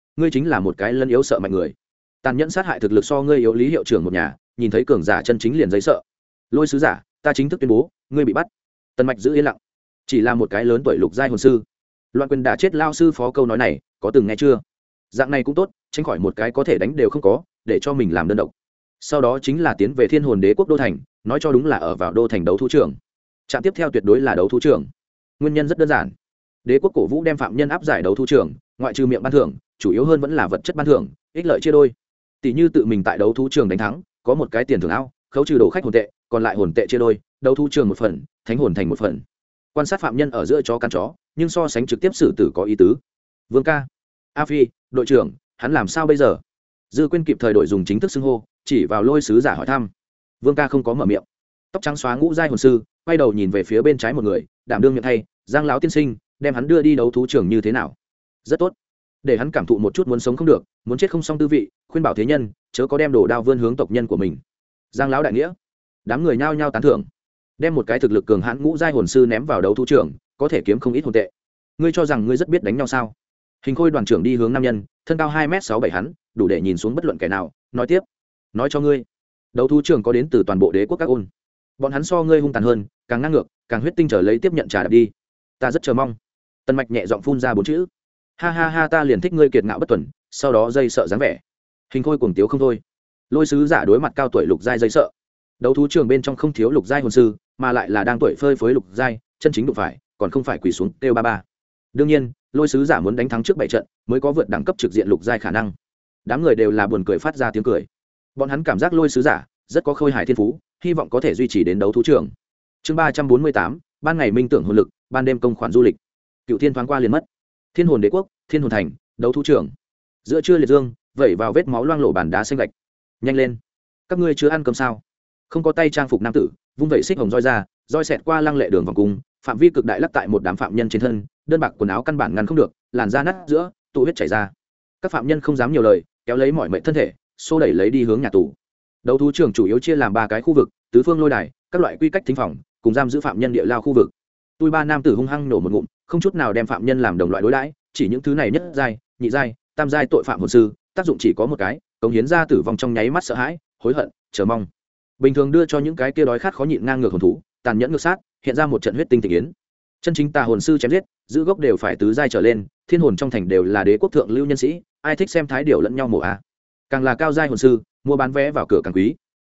ngươi chính là một cái lân yếu sợ mạnh người, tàn nhẫn sát hại thực lực so ngươi yếu lý hiệu trưởng một nhà, nhìn thấy cường giả chân chính liền giấy sợ. Lôi sứ giả, ta chính thức tuyên bố ngươi bị bắt. Tần Mạch giữ yên lặng, chỉ là một cái lớn tuổi lục giai hồn sư, loạn quyền đã chết lao sư phó câu nói này có từng nghe chưa? Dạng này cũng tốt, tránh khỏi một cái có thể đánh đều không có, để cho mình làm đơn độc. Sau đó chính là tiến về Thiên Hồn Đế quốc đô thành, nói cho đúng là ở vào đô thành đấu thú trưởng. Trạm tiếp theo tuyệt đối là đấu thú trưởng. Nguyên nhân rất đơn giản, đế quốc cổ vũ đem phạm nhân áp giải đấu thú trưởng, ngoại trừ miệng ban thưởng, chủ yếu hơn vẫn là vật chất ban thưởng, ích lợi chia đôi. Tỷ như tự mình tại đấu thú trường đánh thắng, có một cái tiền thưởng ao, khấu trừ đồ khách hồn tệ, còn lại hồn tệ chia đôi, đấu thú trường một phần, thánh hồn thành một phần. Quan sát phạm nhân ở giữa chó cắn chó, nhưng so sánh trực tiếp xử tử có ý tứ. Vương ca, A Phi, đội trưởng, hắn làm sao bây giờ? Dư Quyên kịp thời đổi dùng chính thức xưng hô, chỉ vào Lôi sứ giả hỏi thăm. Vương ca không có mở miệng, tóc trắng xóa ngũ giai hồn sư, quay đầu nhìn về phía bên trái một người, đảm đương miệng thay, Giang lão tiên sinh, đem hắn đưa đi đấu thú trường như thế nào? Rất tốt, để hắn cảm thụ một chút muốn sống không được, muốn chết không xong tư vị, khuyên bảo thế nhân chớ có đem đồ đao vươn hướng tộc nhân của mình. Giang lão đại nghĩa. Đám người nhao nhao tán thưởng, đem một cái thực lực cường hãn ngũ giai hồn sư ném vào đấu thú trường, có thể kiếm không ít hồn tệ. Ngươi cho rằng ngươi rất biết đánh nhau sao? Hình khôi đoàn trưởng đi hướng nam nhân, thân cao 2m67 hắn, đủ để nhìn xuống bất luận kẻ nào, nói tiếp, nói cho ngươi, đấu thú trường có đến từ toàn bộ đế quốc các ôn, bọn hắn so ngươi hung tàn hơn, càng ngang ngược, càng huyết tinh trở lấy tiếp nhận trả đạp đi. Ta rất chờ mong. Tần Mạch nhẹ giọng phun ra 4 chữ. Ha ha ha, ta liền thích ngươi kiệt ngạo bất tuần, sau đó dây sợ dáng vẻ. Hình khôi cuồng tiếu không thôi. Lôi sứ giả đối mặt cao tuổi lục giai dây sợ. Đấu thú trường bên trong không thiếu lục giai hồn sư, mà lại là đang tuổi phơi phới lục giai, chân chính đụng phải, còn không phải quỳ xuống kêu ba ba. Đương nhiên, Lôi sứ giả muốn đánh thắng trước 7 trận, mới có vượt đẳng cấp trực diện lục giai khả năng. Đám người đều là buồn cười phát ra tiếng cười. Bọn hắn cảm giác Lôi sứ giả rất có khôi hài thiên phú, hy vọng có thể duy trì đến đấu thú trường. Chương 348, ban ngày minh tưởng hồn lực, ban đêm công khoản du lịch. Cựu Thiên thoáng qua liền mất. Thiên Hồn Đế quốc, Thiên Hồn thành, đấu thú trường. Giữa trưa liệt dương, vẩy vào vết máu loang lổ bàn đá xanh gạch. Nhanh lên, các ngươi chưa ăn cơm sao? Không có tay trang phục nam tử, vung vẩy xích hồng roi ra, roi xẹt qua lăng lệ đường vòng cung, phạm vi cực đại lắc tại một đám phạm nhân trên thân, đơn bạc quần áo căn bản ngăn không được, làn da nát giữa, tụ huyết chảy ra. Các phạm nhân không dám nhiều lời, kéo lấy mọi mệnh thân thể, xô đẩy lấy đi hướng nhà tù. Đấu thú trường chủ yếu chia làm 3 cái khu vực, tứ phương lôi đài, các loại quy cách thính phòng, cùng giam giữ phạm nhân địa lao khu vực. Tui ba nam tử hung hăng nổ một ngụm, không chút nào đem phạm nhân làm đồng loại đối đãi, chỉ những thứ này nhất giai, nhị giai, tam giai tội phạm hồn sư, tác dụng chỉ có một cái, cống hiến ra tử vong trong nháy mắt sợ hãi, hối hận, chờ mong. Bình thường đưa cho những cái kia đói khát khó nhịn ngang ngược hồn thú, tàn nhẫn ngược sát, hiện ra một trận huyết tinh tình yến. Chân chính tà hồn sư chém giết, giữ gốc đều phải tứ giai trở lên, thiên hồn trong thành đều là đế quốc thượng lưu nhân sĩ, ai thích xem thái điểu lẫn nhau mổ à. Càng là cao giai hồn sư, mua bán vé vào cửa càng quý.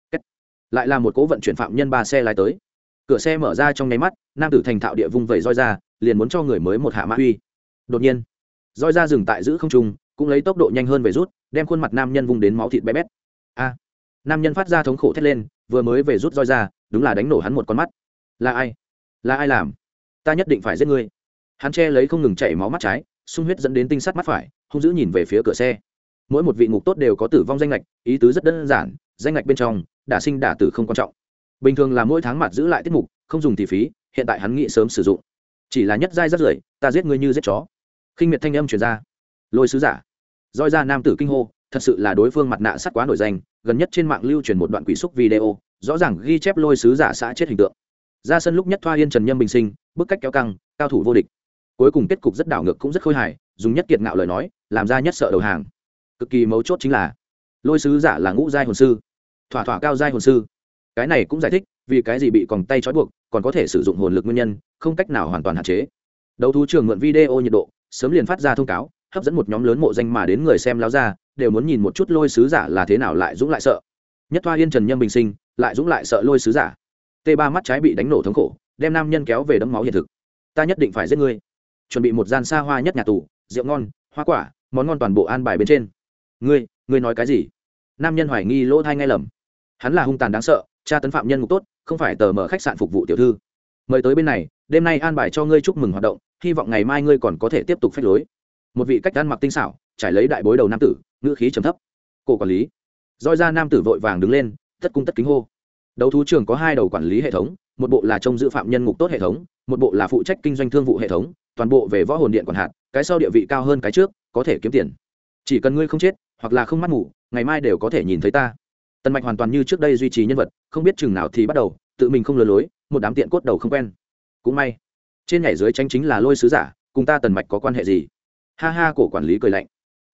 Lại là một cố vận chuyển phạm nhân 3 xe lái tới. Cửa xe mở ra trong nháy mắt, nam tử thành thạo địa vung vẩy roi ra, liền muốn cho người mới một hạ mã uy. Đột nhiên, roi ra dừng tại giữ không trung, cũng lấy tốc độ nhanh hơn về rút, đem khuôn mặt nam nhân vung đến máu thịt bé bét. A! Nam nhân phát ra thống khổ thét lên, vừa mới về rút roi ra, đúng là đánh nổ hắn một con mắt. Là ai? Là ai làm? Ta nhất định phải giết ngươi. Hắn che lấy không ngừng chảy máu mắt trái, sung huyết dẫn đến tinh sát mắt phải, hung dữ nhìn về phía cửa xe. Mỗi một vị ngục tốt đều có tử vong danh ngạch, ý tứ rất đơn giản, danh ngạch bên trong, đả sinh đả tử không quan trọng. Bình thường là mỗi tháng mặt giữ lại tiết mục, không dùng thì phí, hiện tại hắn nghĩ sớm sử dụng. Chỉ là nhất giai rất rưởi, ta giết ngươi như giết chó. Khinh miệt thanh âm truyền ra. Lôi sứ giả. Roi ra nam tử kinh hô, thật sự là đối phương mặt nạ sắt quá nổi danh, gần nhất trên mạng lưu truyền một đoạn quỷ xúc video, rõ ràng ghi chép Lôi sứ giả xã chết hình tượng. Ra sân lúc nhất thoa yên trần nhâm bình sinh, bức cách kéo căng, cao thủ vô địch. Cuối cùng kết cục rất đảo ngược cũng rất khôi hài, dùng nhất kiệt ngạo lời nói, làm ra nhất sợ đầu hàng. Cực kỳ mấu chốt chính là, Lôi sứ giả là ngũ giai hồn sư, thỏa thỏa cao giai hồn sư. Cái này cũng giải thích vì cái gì bị còng tay trói buộc, còn có thể sử dụng hồn lực nguyên nhân, không cách nào hoàn toàn hạn chế. Đấu thú trường mượn video nhiệt độ, sớm liền phát ra thông cáo, hấp dẫn một nhóm lớn mộ danh mà đến người xem láo ra, đều muốn nhìn một chút Lôi sứ giả là thế nào lại dũng lại sợ. Nhất thoa yên trần nhâm bình sinh, lại dũng lại sợ Lôi sứ giả. T3 mắt trái bị đánh nổ thống khổ, đem nam nhân kéo về đẫm máu hiện thực. Ta nhất định phải giết ngươi. Chuẩn bị một gian xa hoa nhất nhà tù, rượu ngon, hoa quả, món ngon toàn bộ an bài bên trên. Ngươi nói cái gì? Nam nhân hoài nghi lỗ tai nghe lầm. Hắn là hung tàn đáng sợ, tra tấn phạm nhân ngục tốt, không phải tờ mở khách sạn phục vụ tiểu thư. Mời tới bên này, đêm nay an bài cho ngươi chúc mừng hoạt động, hy vọng ngày mai ngươi còn có thể tiếp tục phách lối. Một vị cách ăn mặc tinh xảo, trải lấy đại bối đầu nam tử, ngữ khí trầm thấp. Cổ quản lý. Roi ra nam tử vội vàng đứng lên, tất cung tất kính hô. Đấu thú trường có 2 đầu quản lý hệ thống, một bộ là trông giữ phạm nhân ngục tốt hệ thống, một bộ là phụ trách kinh doanh thương vụ hệ thống, toàn bộ về võ hồn điện quản hạt, cái sau địa vị cao hơn cái trước, có thể kiếm tiền. Chỉ cần ngươi không chết, hoặc là không mắt ngủ, ngày mai đều có thể nhìn thấy ta. Tần Mạch hoàn toàn như trước đây duy trì nhân vật, không biết chừng nào thì bắt đầu tự mình không lừa lối, một đám tiện cốt đầu không quen. Cũng may, trên nhảy dưới tranh chính là Lôi sứ giả, cùng ta Tần Mạch có quan hệ gì? Ha ha, cổ quản lý cười lạnh.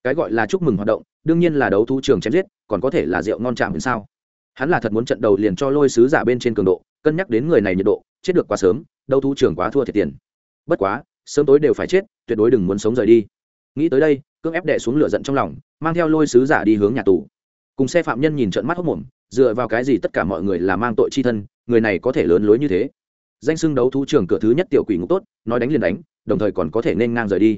cái gọi là chúc mừng hoạt động đương nhiên là đấu thú trường chém giết, còn có thể là rượu ngon chạm đến sao. Hắn là thật muốn trận đầu liền cho lôi sứ giả bên trên cường độ, cân nhắc đến người này nhiệt độ chết được quá sớm, đấu thú trường quá thua thiệt tiền. Bất quá sớm tối đều phải chết, tuyệt đối đừng muốn sống rời đi. Nghĩ tới đây, cưỡng ép đè xuống lửa giận trong lòng, mang theo lôi sứ giả đi hướng nhà tù. Cùng xe phạm nhân nhìn trợn mắt hốc mồm, dựa vào cái gì tất cả mọi người là mang tội chi thân, người này có thể lớn lối như thế. Danh xưng đấu thú trường cửa thứ nhất tiểu quỷ ngục tốt, nói đánh liền đánh, đồng thời còn có thể nên ngang rời đi.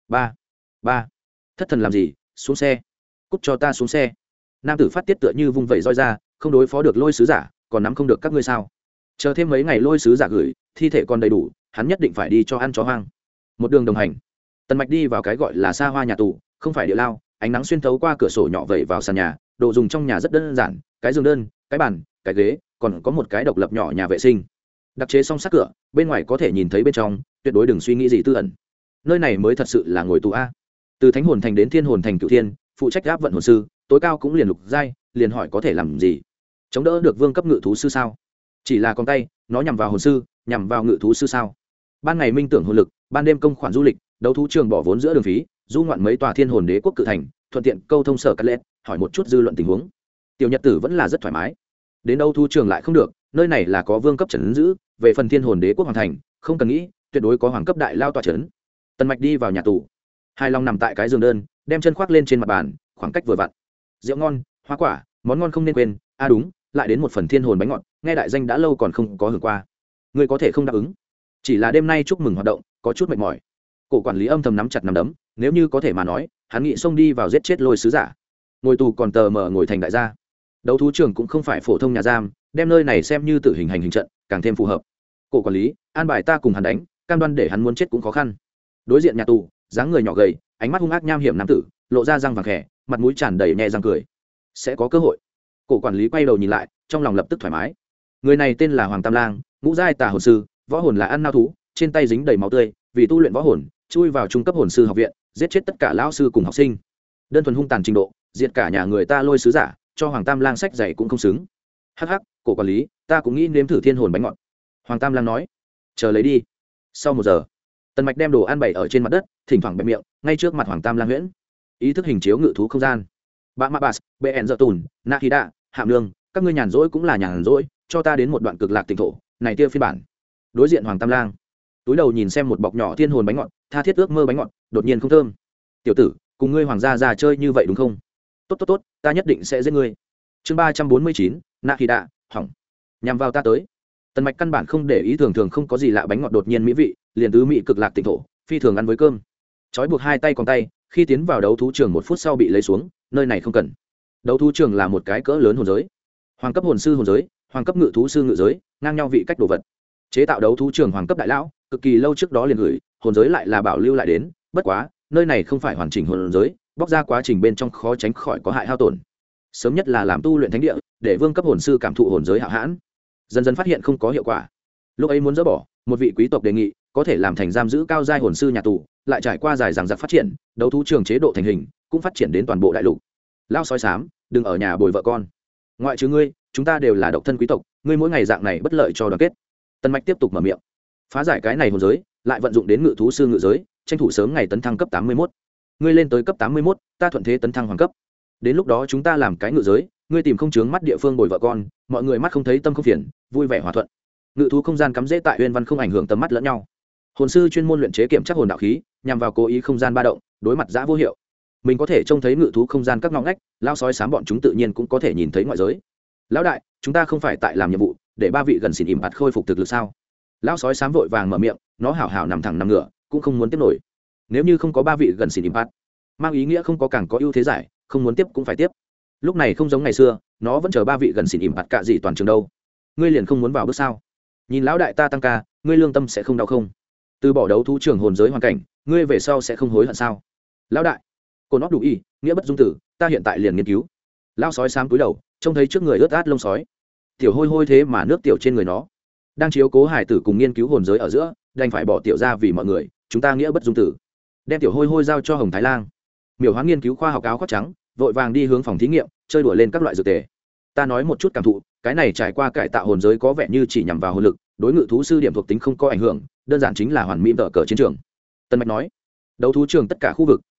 Ba, thất thần làm gì, xuống xe, cút cho ta xuống xe. Nam tử phát tiết tựa như vung vẩy roi ra, không đối phó được lôi sứ giả, còn nắm không được các ngươi sao? Chờ thêm mấy ngày lôi sứ giả gửi, thi thể còn đầy đủ, hắn nhất định phải đi cho ăn chó hoang. Một đường đồng hành, Tần Mạch đi vào cái gọi là xa hoa nhà tù, không phải địa lao, ánh nắng xuyên thấu qua cửa sổ nhỏ vẩy vào sàn nhà, đồ dùng trong nhà rất đơn giản, cái giường đơn, cái bàn, cái ghế, còn có một cái độc lập nhỏ nhà vệ sinh. Đặc chế song sát cửa, bên ngoài có thể nhìn thấy bên trong, tuyệt đối đừng suy nghĩ gì tư ẩn. Nơi này mới thật sự là ngồi tù a. Từ thánh hồn thành đến thiên hồn thành cửu thiên, phụ trách áp vận hồn sư, tối cao cũng liền lục giai, liền hỏi có thể làm gì? Chống đỡ được vương cấp ngự thú sư sao? Chỉ là con tay, nó nhằm vào hồn sư, nhằm vào ngự thú sư sao? Ban ngày minh tưởng hồn lực, ban đêm công khoản du lịch, đấu thú trường bỏ vốn giữa đường phí, du ngoạn mấy tòa thiên hồn đế quốc cự thành, thuận tiện câu thông sở cắt lệ, hỏi một chút dư luận tình huống. Tiểu nhật tử vẫn là rất thoải mái. Đến đấu thú trường lại không được, nơi này là có vương cấp trấn giữ, về phần thiên hồn đế quốc hoàng thành, không cần nghĩ, tuyệt đối có hoàng cấp đại lao tọa trấn. Tần Mạch đi vào nhà tù, hài lòng nằm tại cái giường đơn, đem chân khoác lên trên mặt bàn, khoảng cách vừa vặn. Rượu ngon, hoa quả, món ngon không nên quên, đúng, lại đến một phần thiên hồn bánh ngọt, nghe đại danh đã lâu còn không có hưởng qua. Ngươi có thể không đáp ứng? Chỉ là đêm nay chúc mừng hoạt động, có chút mệt mỏi. Cổ quản lý âm thầm nắm chặt nắm đấm, nếu như có thể mà nói, hắn nghĩ xông đi vào giết chết lôi sứ giả. Ngồi tù còn tờ mờ ngồi thành đại gia. Đấu thú trường cũng không phải phổ thông nhà giam, đem nơi này xem như tử hình hành hình trận, càng thêm phù hợp. Cổ quản lý, an bài ta cùng hắn đánh, cam đoan để hắn muốn chết cũng khó khăn. Đối diện nhà tù, dáng người nhỏ gầy, ánh mắt hung ác nham hiểm nam tử, lộ ra răng vàng khẽ, mặt mũi tràn đầy nhẹ răng cười. Sẽ có cơ hội. Cổ quản lý quay đầu nhìn lại, trong lòng lập tức thoải mái. Người này tên là Hoàng Tam Lang, ngũ giai tà hồn sư, võ hồn là ăn nao thú, trên tay dính đầy máu tươi, vì tu luyện võ hồn, chui vào trung cấp hồn sư học viện, giết chết tất cả lão sư cùng học sinh. Đơn thuần hung tàn trình độ, diệt cả nhà người ta lôi sứ giả, cho Hoàng Tam Lang sách dạy cũng không xứng. Hắc hắc, cổ quản lý, ta cũng nghĩ nếm thử thiên hồn bánh ngọt. Hoàng Tam Lang nói. Chờ lấy đi. Sau 1 giờ, Tần Mạch đem đồ ăn bày ở trên mặt đất, thỉnh thoảng bẹp miệng, ngay trước mặt Hoàng Tam Lang huyễn. Ý thức hình chiếu ngự thú không gian. Bạ Mạ Bas, Bệ Dợ Tùn, Na Khí Đạ, Hạm Nương, các ngươi nhàn rỗi cũng là nhàn rỗi, cho ta đến một đoạn cực lạc tỉnh thổ, này tiêu phiên bản. Đối diện Hoàng Tam Lang, túi đầu nhìn xem một bọc nhỏ thiên hồn bánh ngọt, tha thiết ước mơ bánh ngọt, đột nhiên không thơm. Tiểu tử, cùng ngươi hoàng gia già chơi như vậy đúng không? Tốt, ta nhất định sẽ giết ngươi. Chương 349, Na Khí Đạ, hỏng. Nhằm vào ta tới. Tần Mạch căn bản không để ý, thường không có gì lạ bánh ngọt đột nhiên mỹ vị, liền tứ mỹ cực lạc tỉnh thổ, phi thường ăn với cơm. Chói buộc hai tay còn tay, khi tiến vào đấu thú trường 1 phút sau bị lấy xuống, nơi này không cần. Đấu thú trường là một cái cỡ lớn hồn giới, hoàng cấp hồn sư hồn giới, hoàng cấp ngự thú sư ngự giới, ngang nhau vị cách đồ vật. Chế tạo đấu thú trường hoàng cấp đại lão, cực kỳ lâu trước đó liền gửi, hồn giới lại là bảo lưu lại đến, bất quá, nơi này không phải hoàn chỉnh hồn giới, bóc ra quá trình bên trong khó tránh khỏi có hại hao tổn. Sớm nhất là làm tu luyện thánh địa, để vương cấp hồn sư cảm thụ hồn giới hạo hãn. Dần dần phát hiện không có hiệu quả. Lúc ấy muốn dỡ bỏ, một vị quý tộc đề nghị có thể làm thành giam giữ cao giai hồn sư nhà tù, lại trải qua dài dằng dặc phát triển, đấu thú trường chế độ thành hình, cũng phát triển đến toàn bộ đại lục. Lao sói xám, đừng ở nhà bồi vợ con. Ngoại trừ ngươi, chúng ta đều là độc thân quý tộc, ngươi mỗi ngày dạng này bất lợi cho đoàn kết. Tần Mạch tiếp tục mở miệng, phá giải cái này hồn giới, lại vận dụng đến ngự thú sư ngự giới, tranh thủ sớm ngày tấn thăng cấp 81. Ngươi lên tới cấp 81, ta thuận thế tấn thăng hoàng cấp. Đến lúc đó chúng ta làm cái ngự giới, ngươi tìm không chướng mắt địa phương bồi vợ con, mọi người mắt không thấy tâm không phiền, vui vẻ hòa thuận. Ngự thú không gian cắm rễ tại uyên văn không ảnh hưởng tầm mắt lẫn nhau. Hồn sư chuyên môn luyện chế kiểm tra hồn đạo khí, nhằm vào cố ý không gian ba động, đối mặt giã vô hiệu. Mình có thể trông thấy ngự thú không gian các ngõ ngách, lao sói xám bọn chúng tự nhiên cũng có thể nhìn thấy ngoại giới. Lão đại, chúng ta không phải tại làm nhiệm vụ để 3 vị gần xỉn ỉm bạt khôi phục thực lực sao? Lão sói xám vội vàng mở miệng, nó hảo hảo nằm thẳng nằm ngửa, cũng không muốn tiếp nổi. Nếu như không có 3 vị gần xỉn ỉm bạt, mang ý nghĩa không có càng có ưu thế giải, không muốn tiếp cũng phải tiếp. Lúc này không giống ngày xưa, nó vẫn chờ 3 vị gần xỉn ỉm bạt cả gì toàn trường đâu. Ngươi liền không muốn vào bước sao? Nhìn lão đại ta tăng ca, ngươi lương tâm sẽ không đau không? Từ bỏ đấu thú trường hồn giới hoàn cảnh, ngươi về sau sẽ không hối hận sao? Lão đại, cô nó đủ ý, nghĩa bất dung tử, ta hiện tại liền nghiên cứu. Lão sói xám túi đầu, trông thấy trước người ướt át lông sói. Tiểu hôi hôi thế mà nước tiểu trên người nó. Đang chiếu cố hải tử cùng nghiên cứu hồn giới ở giữa, đành phải bỏ tiểu ra vì mọi người, chúng ta nghĩa bất dung tử. Đem tiểu hôi hôi giao cho Hồng Thái Lang. Miểu Hóa nghiên cứu khoa học áo khoác trắng, vội vàng đi hướng phòng thí nghiệm, chơi đùa lên các loại dược tề. Ta nói một chút cảm thụ, cái này trải qua cải tạo hồn giới có vẻ như chỉ nhằm vào hồn lực, đối ngự thú sư điểm thuộc tính không có ảnh hưởng, đơn giản chính là hoàn mỹ tờ cờ chiến trường. Tân Mạch nói, đấu thú trường tất cả khu vực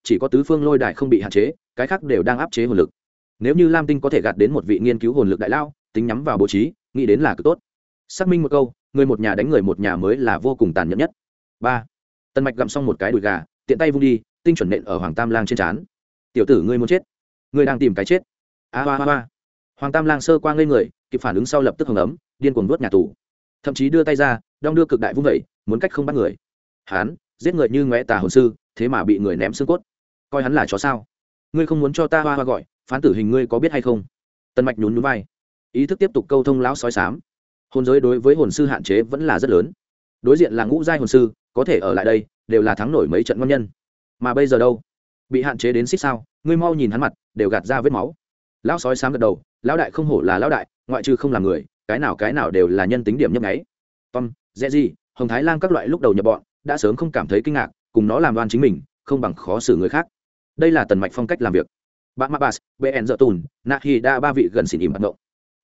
chỉ có tứ phương lôi đài không bị hạn chế, cái khác đều đang áp chế hồn lực. Nếu như Lam Tinh có thể gạt đến một vị nghiên cứu hồn lực đại lao, tính nhắm vào bố trí, nghĩ đến là cực tốt. Xác minh một câu, người một nhà đánh người một nhà mới là vô cùng tàn nhẫn nhất. 3. Tần Mạch gặm xong một cái đùi gà, tiện tay vung đi, tinh chuẩn nện ở Hoàng Tam Lang trên trán. Tiểu tử ngươi muốn chết, ngươi đang tìm cái chết. A. Hoàng Tam Lang sơ qua ngây người, kịp phản ứng sau lập tức hừng ấm, điên cuồng vuốt nhà tù, thậm chí đưa tay ra, đong đưa cực đại vung vẩy, muốn cách không bắt người. Hán, giết người như ngóe tà hồn sư, thế mà bị người ném xương cốt, coi hắn là chó sao? Ngươi không muốn cho ta hoa gọi, phán tử hình ngươi có biết hay không? Tần Mạch nhún nhún vai, ý thức tiếp tục câu thông lão sói xám. Hồn giới đối với hồn sư hạn chế vẫn là rất lớn. Đối diện là ngũ giai hồn sư, có thể ở lại đây, đều là thắng nổi mấy trận ngon nhân. Mà bây giờ đâu? Bị hạn chế đến xích sao? Ngươi mau nhìn hắn mặt, đều gạt ra vết máu. Lão sói xám gật đầu, lão đại không hổ là lão đại, ngoại trừ không làm người, cái nào đều là nhân tính điểm nhấp nháy. Tom, Zeji, Hồng Thái Lang các loại lúc đầu nhập bọn, đã sớm không cảm thấy kinh ngạc, cùng nó làm đoan chính mình, không bằng khó xử người khác. Đây là Tần Mạch phong cách làm việc. Bạn Mabas, BN Dợ Tùn, Nahida ba vị gần xỉn im bạc ngộ.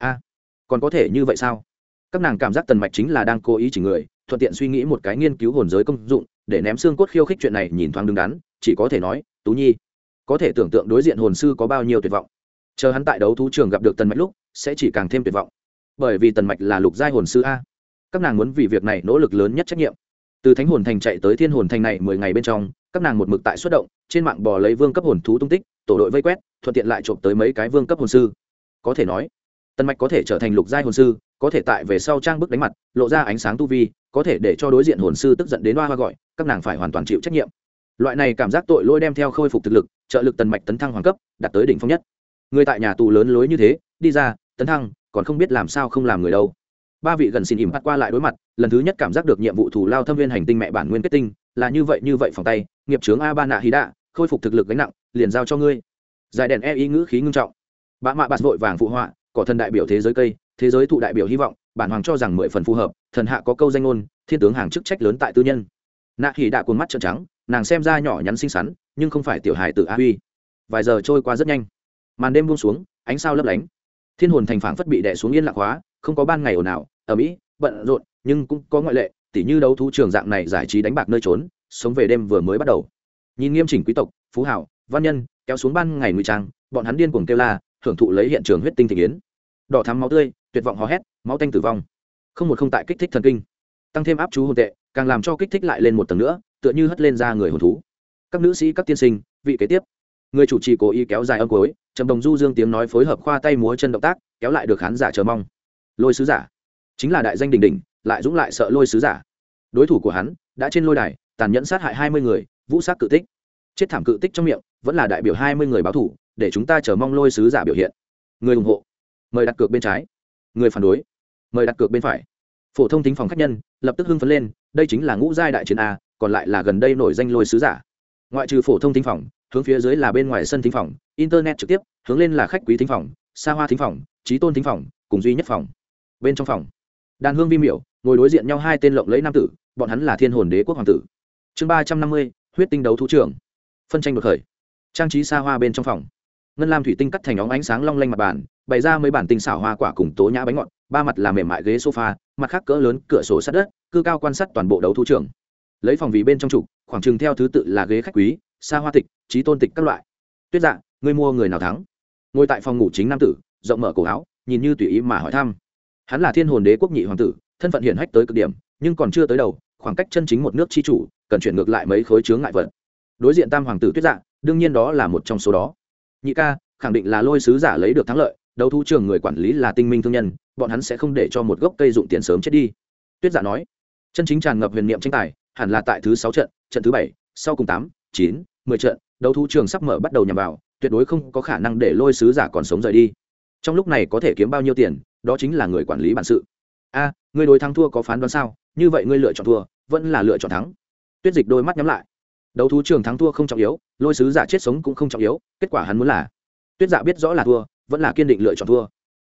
Còn có thể như vậy sao? Các nàng cảm giác Tần Mạch chính là đang cố ý chỉ người, thuận tiện suy nghĩ một cái nghiên cứu hồn giới công dụng, để ném xương cốt khiêu khích chuyện này nhìn thoáng đứng đắn, chỉ có thể nói, Tú Nhi, có thể tưởng tượng đối diện hồn sư có bao nhiêu tuyệt vọng. Chờ hắn tại đấu thú trường gặp được Tần Mạch lúc, sẽ chỉ càng thêm tuyệt vọng. Bởi vì Tần Mạch là lục giai hồn sư a. Các nàng muốn vì việc này nỗ lực lớn nhất trách nhiệm. Từ Thánh Hồn Thành chạy tới Thiên Hồn Thành này 10 ngày bên trong, các nàng một mực tại xuất động, trên mạng bò lấy vương cấp hồn thú tung tích, tổ đội vây quét, thuận tiện lại trộm tới mấy cái vương cấp hồn sư. Có thể nói, Tần Mạch có thể trở thành lục giai hồn sư, có thể tại về sau trang bức đánh mặt, lộ ra ánh sáng tu vi, có thể để cho đối diện hồn sư tức giận đến hoa gọi, các nàng phải hoàn toàn chịu trách nhiệm. Loại này cảm giác tội lỗi đem theo khôi phục thực lực, trợ lực Tần Mạch tấn thăng hoàng cấp, đạt tới đỉnh phong nhất. Người tại nhà tù lớn lối như thế, đi ra, tấn thăng, còn không biết làm sao không làm người đâu. Ba vị gần xin ỉm bắt qua lại đối mặt, lần thứ nhất cảm giác được nhiệm vụ thủ lao thâm viên hành tinh mẹ bản nguyên kết tinh, là như vậy phòng tay, nghiệp chướng a ba nạ hí đạ, khôi phục thực lực gánh nặng, liền giao cho ngươi. Giải đèn e ý ngữ khí ngưng trọng. Bạ mạ bạt vội vàng phụ họa, cỏ thần đại biểu thế giới cây, thế giới thụ đại biểu hy vọng, bản hoàng cho rằng 10 phần phù hợp, thần hạ có câu danh ngôn, thiên tướng hàng chức trách lớn tại tư nhân. Nạ hí đạ cuồng mắt trợn trắng, nàng xem ra nhỏ nhắn xinh xắn, nhưng không phải tiểu hài tử a huy. Vài giờ trôi qua rất nhanh, màn đêm buông xuống, ánh sao lấp lánh. Thiên hồn thành phảng phất bị đè xuống yên lặng hóa, không có ban ngày ồn ào, ở mỹ bận rộn, nhưng cũng có ngoại lệ, tỉ như đấu thú trường dạng này giải trí đánh bạc nơi trốn, sống về đêm vừa mới bắt đầu. Nhìn nghiêm chỉnh quý tộc, phú hào, văn nhân kéo xuống ban ngày ngụy trang, bọn hắn điên cuồng kêu la, hưởng thụ lấy hiện trường huyết tinh thị yến, đỏ thắm máu tươi, tuyệt vọng hò hét, máu tanh tử vong. Không tại kích thích thần kinh, tăng thêm áp chú hồn tệ, càng làm cho kích thích lại lên một tầng nữa, tựa như hất lên ra người hồn thú. Các nữ sĩ, các tiên sinh, vị kế tiếp, người chủ trì cố ý kéo dài âm cuối, trầm đồng du dương tiếng nói phối hợp khoa tay múa chân động tác, kéo lại được khán giả chờ mong. Lôi sứ giả chính là đại danh đỉnh đỉnh, lại dũng lại sợ lôi sứ giả. Đối thủ của hắn đã trên lôi đài tàn nhẫn sát hại 20 người, vũ sát cự tích, chết thảm cự tích trong miệng vẫn là đại biểu 20 người báo thủ, để chúng ta chờ mong lôi sứ giả biểu hiện. Người ủng hộ mời đặt cược bên trái, người phản đối mời đặt cược bên phải. Phổ thông thính phòng khách nhân lập tức hưng phấn lên, đây chính là ngũ giai đại chiến a, còn lại là gần đây nổi danh lôi sứ giả. Ngoại trừ phổ thông thính phòng, hướng phía dưới là bên ngoài sân thính phòng, internet trực tiếp, hướng lên là khách quý thính phòng, xa hoa thính phòng, trí tôn thính phòng, cùng duy nhất phòng. Bên trong phòng, đàn hương vi miểu ngồi đối diện nhau hai tên lộng lẫy nam tử, bọn hắn là Thiên Hồn Đế quốc hoàng tử. Chương 350, huyết tinh đấu thú trưởng. Phân tranh đột khởi. Trang trí xa hoa bên trong phòng, ngân lam thủy tinh cắt thành óng ánh sáng long lanh mặt bàn, bày ra mấy bản tinh xảo hoa quả cùng tố nhã bánh ngọt, ba mặt là mềm mại ghế sofa, mặt khác cỡ lớn cửa sổ sát đất, cư cao quan sát toàn bộ đấu thú trưởng. Lấy phòng vì bên trong trục, khoảng chừng theo thứ tự là ghế khách quý, xa hoa tịch, trí tôn tịch các loại. Tuyết Dạ, ngươi mua người nào thắng? Ngồi tại phòng ngủ chính nam tử, rộng mở cổ áo, nhìn như tùy ý mà hỏi thăm. Hắn là Thiên Hồn Đế quốc nhị hoàng tử, thân phận hiển hách tới cực điểm, nhưng còn chưa tới đầu, khoảng cách chân chính một nước chi chủ, cần chuyển ngược lại mấy khối chướng ngại vật. Đối diện tam hoàng tử Tuyết Dạ, đương nhiên đó là một trong số đó. Nhị ca, khẳng định là lôi sứ giả lấy được thắng lợi, đấu thú trường người quản lý là tinh minh thương nhân, bọn hắn sẽ không để cho một gốc cây dụng tiền sớm chết đi. Tuyết Dạ nói, chân chính tràn ngập huyền niệm tranh tài, hẳn là tại thứ 6 trận, trận thứ 7, sau cùng 8, 9, 10 trận, đấu thú trường sắp mở bắt đầu nhằm vào, tuyệt đối không có khả năng để lôi sứ giả còn sống rời đi. Trong lúc này có thể kiếm bao nhiêu tiền, đó chính là người quản lý bản sự. A, ngươi đối thắng thua có phán đoán sao? Như vậy ngươi lựa chọn thua, vẫn là lựa chọn thắng? Tuyết Dịch đôi mắt nhắm lại. Đấu thú trường thắng thua không trọng yếu, lôi sứ giả chết sống cũng không trọng yếu, kết quả hắn muốn là. Tuyết Dạ biết rõ là thua, vẫn là kiên định lựa chọn thua.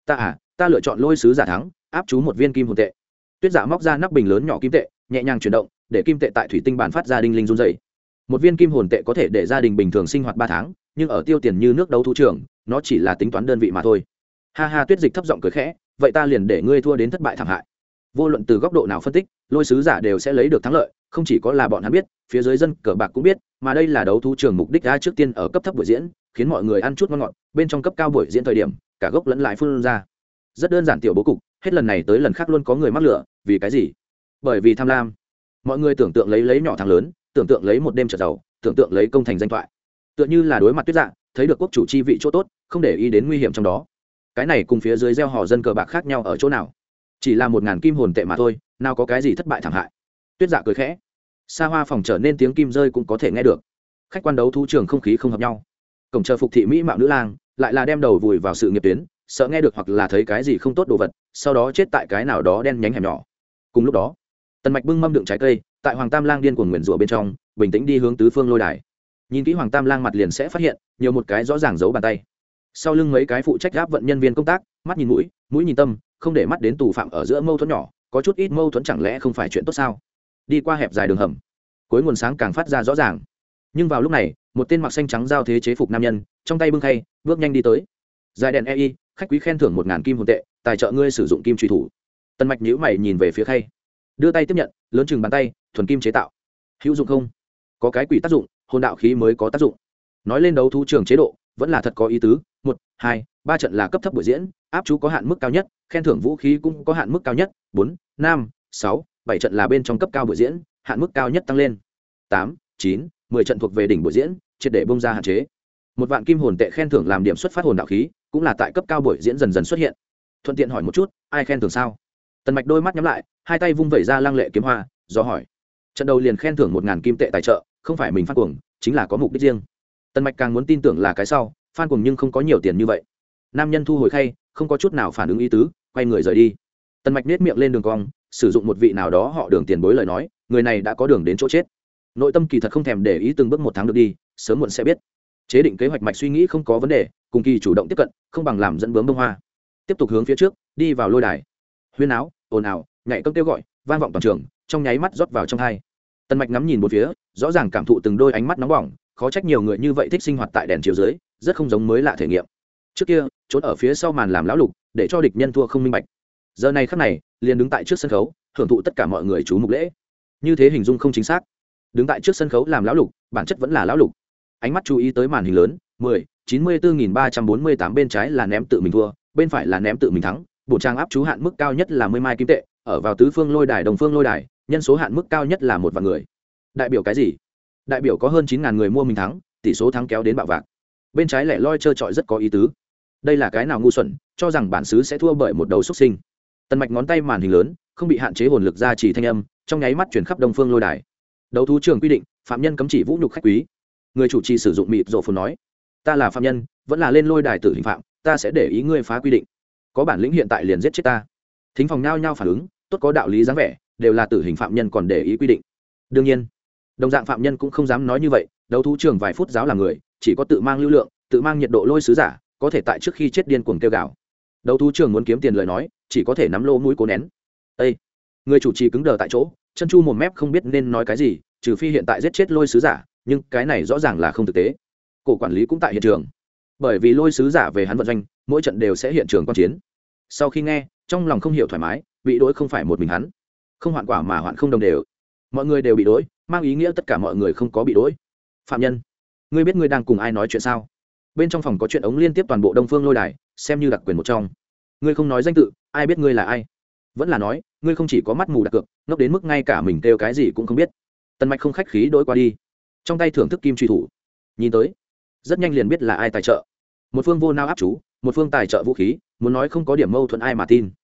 Ta lựa chọn lôi sứ giả thắng, áp chú một viên kim hồn tệ. Tuyết Dạ móc ra nắp bình lớn nhỏ kim tệ, nhẹ nhàng chuyển động, để kim tệ tại thủy tinh bàn phát ra đinh linh run rẩy. Một viên kim hồn tệ có thể để gia đình bình thường sinh hoạt 3 tháng, nhưng ở tiêu tiền như nước đấu thú trường, nó chỉ là tính toán đơn vị mà thôi. Ha ha, Tuyết Dịch thấp giọng cười khẽ, vậy ta liền để ngươi thua đến thất bại thảm hại. vô luận từ góc độ nào phân tích, lôi sứ giả đều sẽ lấy được thắng lợi, không chỉ có là bọn hắn biết, phía dưới dân cờ bạc cũng biết, mà đây là đấu thú trường mục đích ra trước tiên ở cấp thấp buổi diễn, khiến mọi người ăn chút ngon ngọt, bên trong cấp cao buổi diễn thời điểm, cả gốc lẫn lại phun ra. Rất đơn giản tiểu bố cục, hết lần này tới lần khác luôn có người mắc lửa, vì cái gì? Bởi vì tham lam. Mọi người tưởng tượng lấy nhỏ thắng lớn, tưởng tượng lấy một đêm trở giàu, tưởng tượng lấy công thành danh thoại. Tựa như là đối mặt Tuyết Dạ, thấy được quốc chủ chi vị chỗ tốt, không để ý đến nguy hiểm trong đó. Cái này cùng phía dưới gieo hò dân cờ bạc khác nhau ở chỗ nào? Chỉ là 1000 kim hồn tệ mà thôi, nào có cái gì thất bại thảm hại. Tuyết Dạ cười khẽ. Xa hoa phòng trở nên tiếng kim rơi cũng có thể nghe được. Khách quan đấu thú trường không khí không hợp nhau. Cổng chờ phục thị mỹ mạo nữ lang, lại là đem đầu vùi vào sự nghiệp tuyến, sợ nghe được hoặc là thấy cái gì không tốt đồ vật, sau đó chết tại cái nào đó đen nhánh hẻm nhỏ. Cùng lúc đó, Tần Mạch bưng mâm đựng trái cây, tại Hoàng Tam Lang điên cuồng nguyền rủa bên trong, bình tĩnh đi hướng tứ phương lôi đài. Nhìn kỹ Hoàng Tam Lang mặt liền sẽ phát hiện, nhiều một cái rõ ràng dấu bàn tay. Sau lưng mấy cái phụ trách áp vận nhân viên công tác, mắt nhìn mũi, mũi nhìn tâm, không để mắt đến tù phạm ở giữa mâu thuẫn nhỏ, có chút ít mâu thuẫn chẳng lẽ không phải chuyện tốt sao? Đi qua hẹp dài đường hầm, cuối nguồn sáng càng phát ra rõ ràng. Nhưng vào lúc này, một tên mặc xanh trắng giao thế chế phục nam nhân, trong tay bưng khay, bước nhanh đi tới. Dài đèn ei, khách quý khen thưởng 1000 kim hồn tệ, tài trợ ngươi sử dụng kim truy thủ. Tần Mạch nhíu mày nhìn về phía khay, đưa tay tiếp nhận, lớn chừng bàn tay, thuần kim chế tạo. Hữu dụng không? Có cái quỷ tác dụng, hồn đạo khí mới có tác dụng. Nói lên đấu thú trường chế độ, vẫn là thật có ý tứ. 1, 2, 3 trận là cấp thấp buổi diễn, áp chú có hạn mức cao nhất, khen thưởng vũ khí cũng có hạn mức cao nhất. 4, 5, 6, 7 trận là bên trong cấp cao buổi diễn, hạn mức cao nhất tăng lên. 8, 9, 10 trận thuộc về đỉnh buổi diễn, triệt để bung ra hạn chế. 1 vạn kim hồn tệ khen thưởng làm điểm xuất phát hồn đạo khí, cũng là tại cấp cao buổi diễn dần dần xuất hiện. Thuận tiện hỏi một chút, ai khen thưởng sao? Tần Mạch đôi mắt nhắm lại, hai tay vung vẩy ra lăng lệ kiếm hoa, do hỏi. Trận đầu liền khen thưởng 1000 kim tệ tài trợ, không phải mình phát cuồng, chính là có mục đích riêng. Tần Mạch càng muốn tin tưởng là cái sau, phan cuồng nhưng không có nhiều tiền như vậy. Nam nhân thu hồi khay, không có chút nào phản ứng ý tứ, quay người rời đi. Tần Mạch nét miệng lên đường cong, sử dụng một vị nào đó họ Đường tiền bối lời nói, người này đã có đường đến chỗ chết. Nội tâm kỳ thật không thèm để ý từng bước một tháng được đi, sớm muộn sẽ biết. Chế định kế hoạch mạch suy nghĩ không có vấn đề, cùng kỳ chủ động tiếp cận, không bằng làm dẫn bướm bông hoa. Tiếp tục hướng phía trước, đi vào lôi đài. Huyên áo, ồn ào, nhảy cẫng kêu gọi, vang vọng toàn trường, trong nháy mắt rót vào trong hai. Tần Mạch ngắm nhìn một phía, rõ ràng cảm thụ từng đôi ánh mắt nóng bỏng, khó trách nhiều người như vậy thích sinh hoạt tại đèn chiếu dưới, rất không giống mới lạ thể nghiệm. Trước kia, trốn ở phía sau màn làm lão lục, để cho địch nhân thua không minh bạch. Giờ này khắc này, liền đứng tại trước sân khấu, hưởng thụ tất cả mọi người chú mục lễ. Như thế hình dung không chính xác. Đứng tại trước sân khấu làm lão lục, bản chất vẫn là lão lục. Ánh mắt chú ý tới màn hình lớn, 10, 94.348 bên trái là ném tự mình thua, bên phải là ném tự mình thắng. Bộ trang áp chú hạn mức cao nhất là 10 mai kim tệ, ở vào tứ phương lôi đài đồng phương lôi đài, nhân số hạn mức cao nhất là 1 vạn người. Đại biểu cái gì? Đại biểu có hơn 9000 người mua mình thắng, tỷ số thắng kéo đến bạo vạc. Bên trái lẻ loi chơi trọi rất có ý tứ. Đây là cái nào ngu xuẩn, cho rằng bản xứ sẽ thua bởi một đầu xuất sinh. Tần Mạch ngón tay màn hình lớn, không bị hạn chế hồn lực ra chỉ thanh âm, trong nháy mắt truyền khắp đông phương lôi đài. Đấu thú trường quy định, phạm nhân cấm chỉ vũ nhục khách quý. Người chủ trì sử dụng mịt rộ phồn nói, ta là phạm nhân, vẫn là lên lôi đài tử hình phạm, ta sẽ để ý ngươi phá quy định. Có bản lĩnh hiện tại liền giết chết ta. Thính phòng nhao nhao phản ứng, tốt có đạo lý dáng vẻ, đều là tử hình phạm nhân còn để ý quy định. Đương nhiên, đồng dạng phạm nhân cũng không dám nói như vậy. Đấu thú trường vài phút giáo là người, chỉ có tự mang lưu lượng, tự mang nhiệt độ lôi sứ giả, có thể tại trước khi chết điên cuồng kêu gào. Đấu thú trường muốn kiếm tiền lời nói, chỉ có thể nắm lô mũi cố nén. Ê! Người chủ trì cứng đờ tại chỗ, chân chu mồm mép không biết nên nói cái gì, trừ phi hiện tại giết chết lôi sứ giả, nhưng cái này rõ ràng là không thực tế. Cổ quản lý cũng tại hiện trường, bởi vì lôi sứ giả về hắn vận doanh, mỗi trận đều sẽ hiện trường quan chiến. Sau khi nghe, trong lòng không hiểu thoải mái, bị đối không phải một mình hắn, không hoạn quả mà hoạn không đồng đều, mọi người đều bị đối, mang ý nghĩa tất cả mọi người không có bị đối. Phạm nhân, ngươi biết ngươi đang cùng ai nói chuyện sao? Bên trong phòng có chuyện ống liên tiếp toàn bộ đông phương lôi đài, xem như đặc quyền một trong. Ngươi không nói danh tự, ai biết ngươi là ai? Vẫn là nói, ngươi không chỉ có mắt mù đặc cược, ngốc đến mức ngay cả mình kêu cái gì cũng không biết. Tần Mạch không khách khí đối qua đi, trong tay thưởng thức kim truy thủ, nhìn tới, rất nhanh liền biết là ai tài trợ. Một phương vô nao áp chú, một phương tài trợ vũ khí, muốn nói không có điểm mâu thuẫn ai mà tin.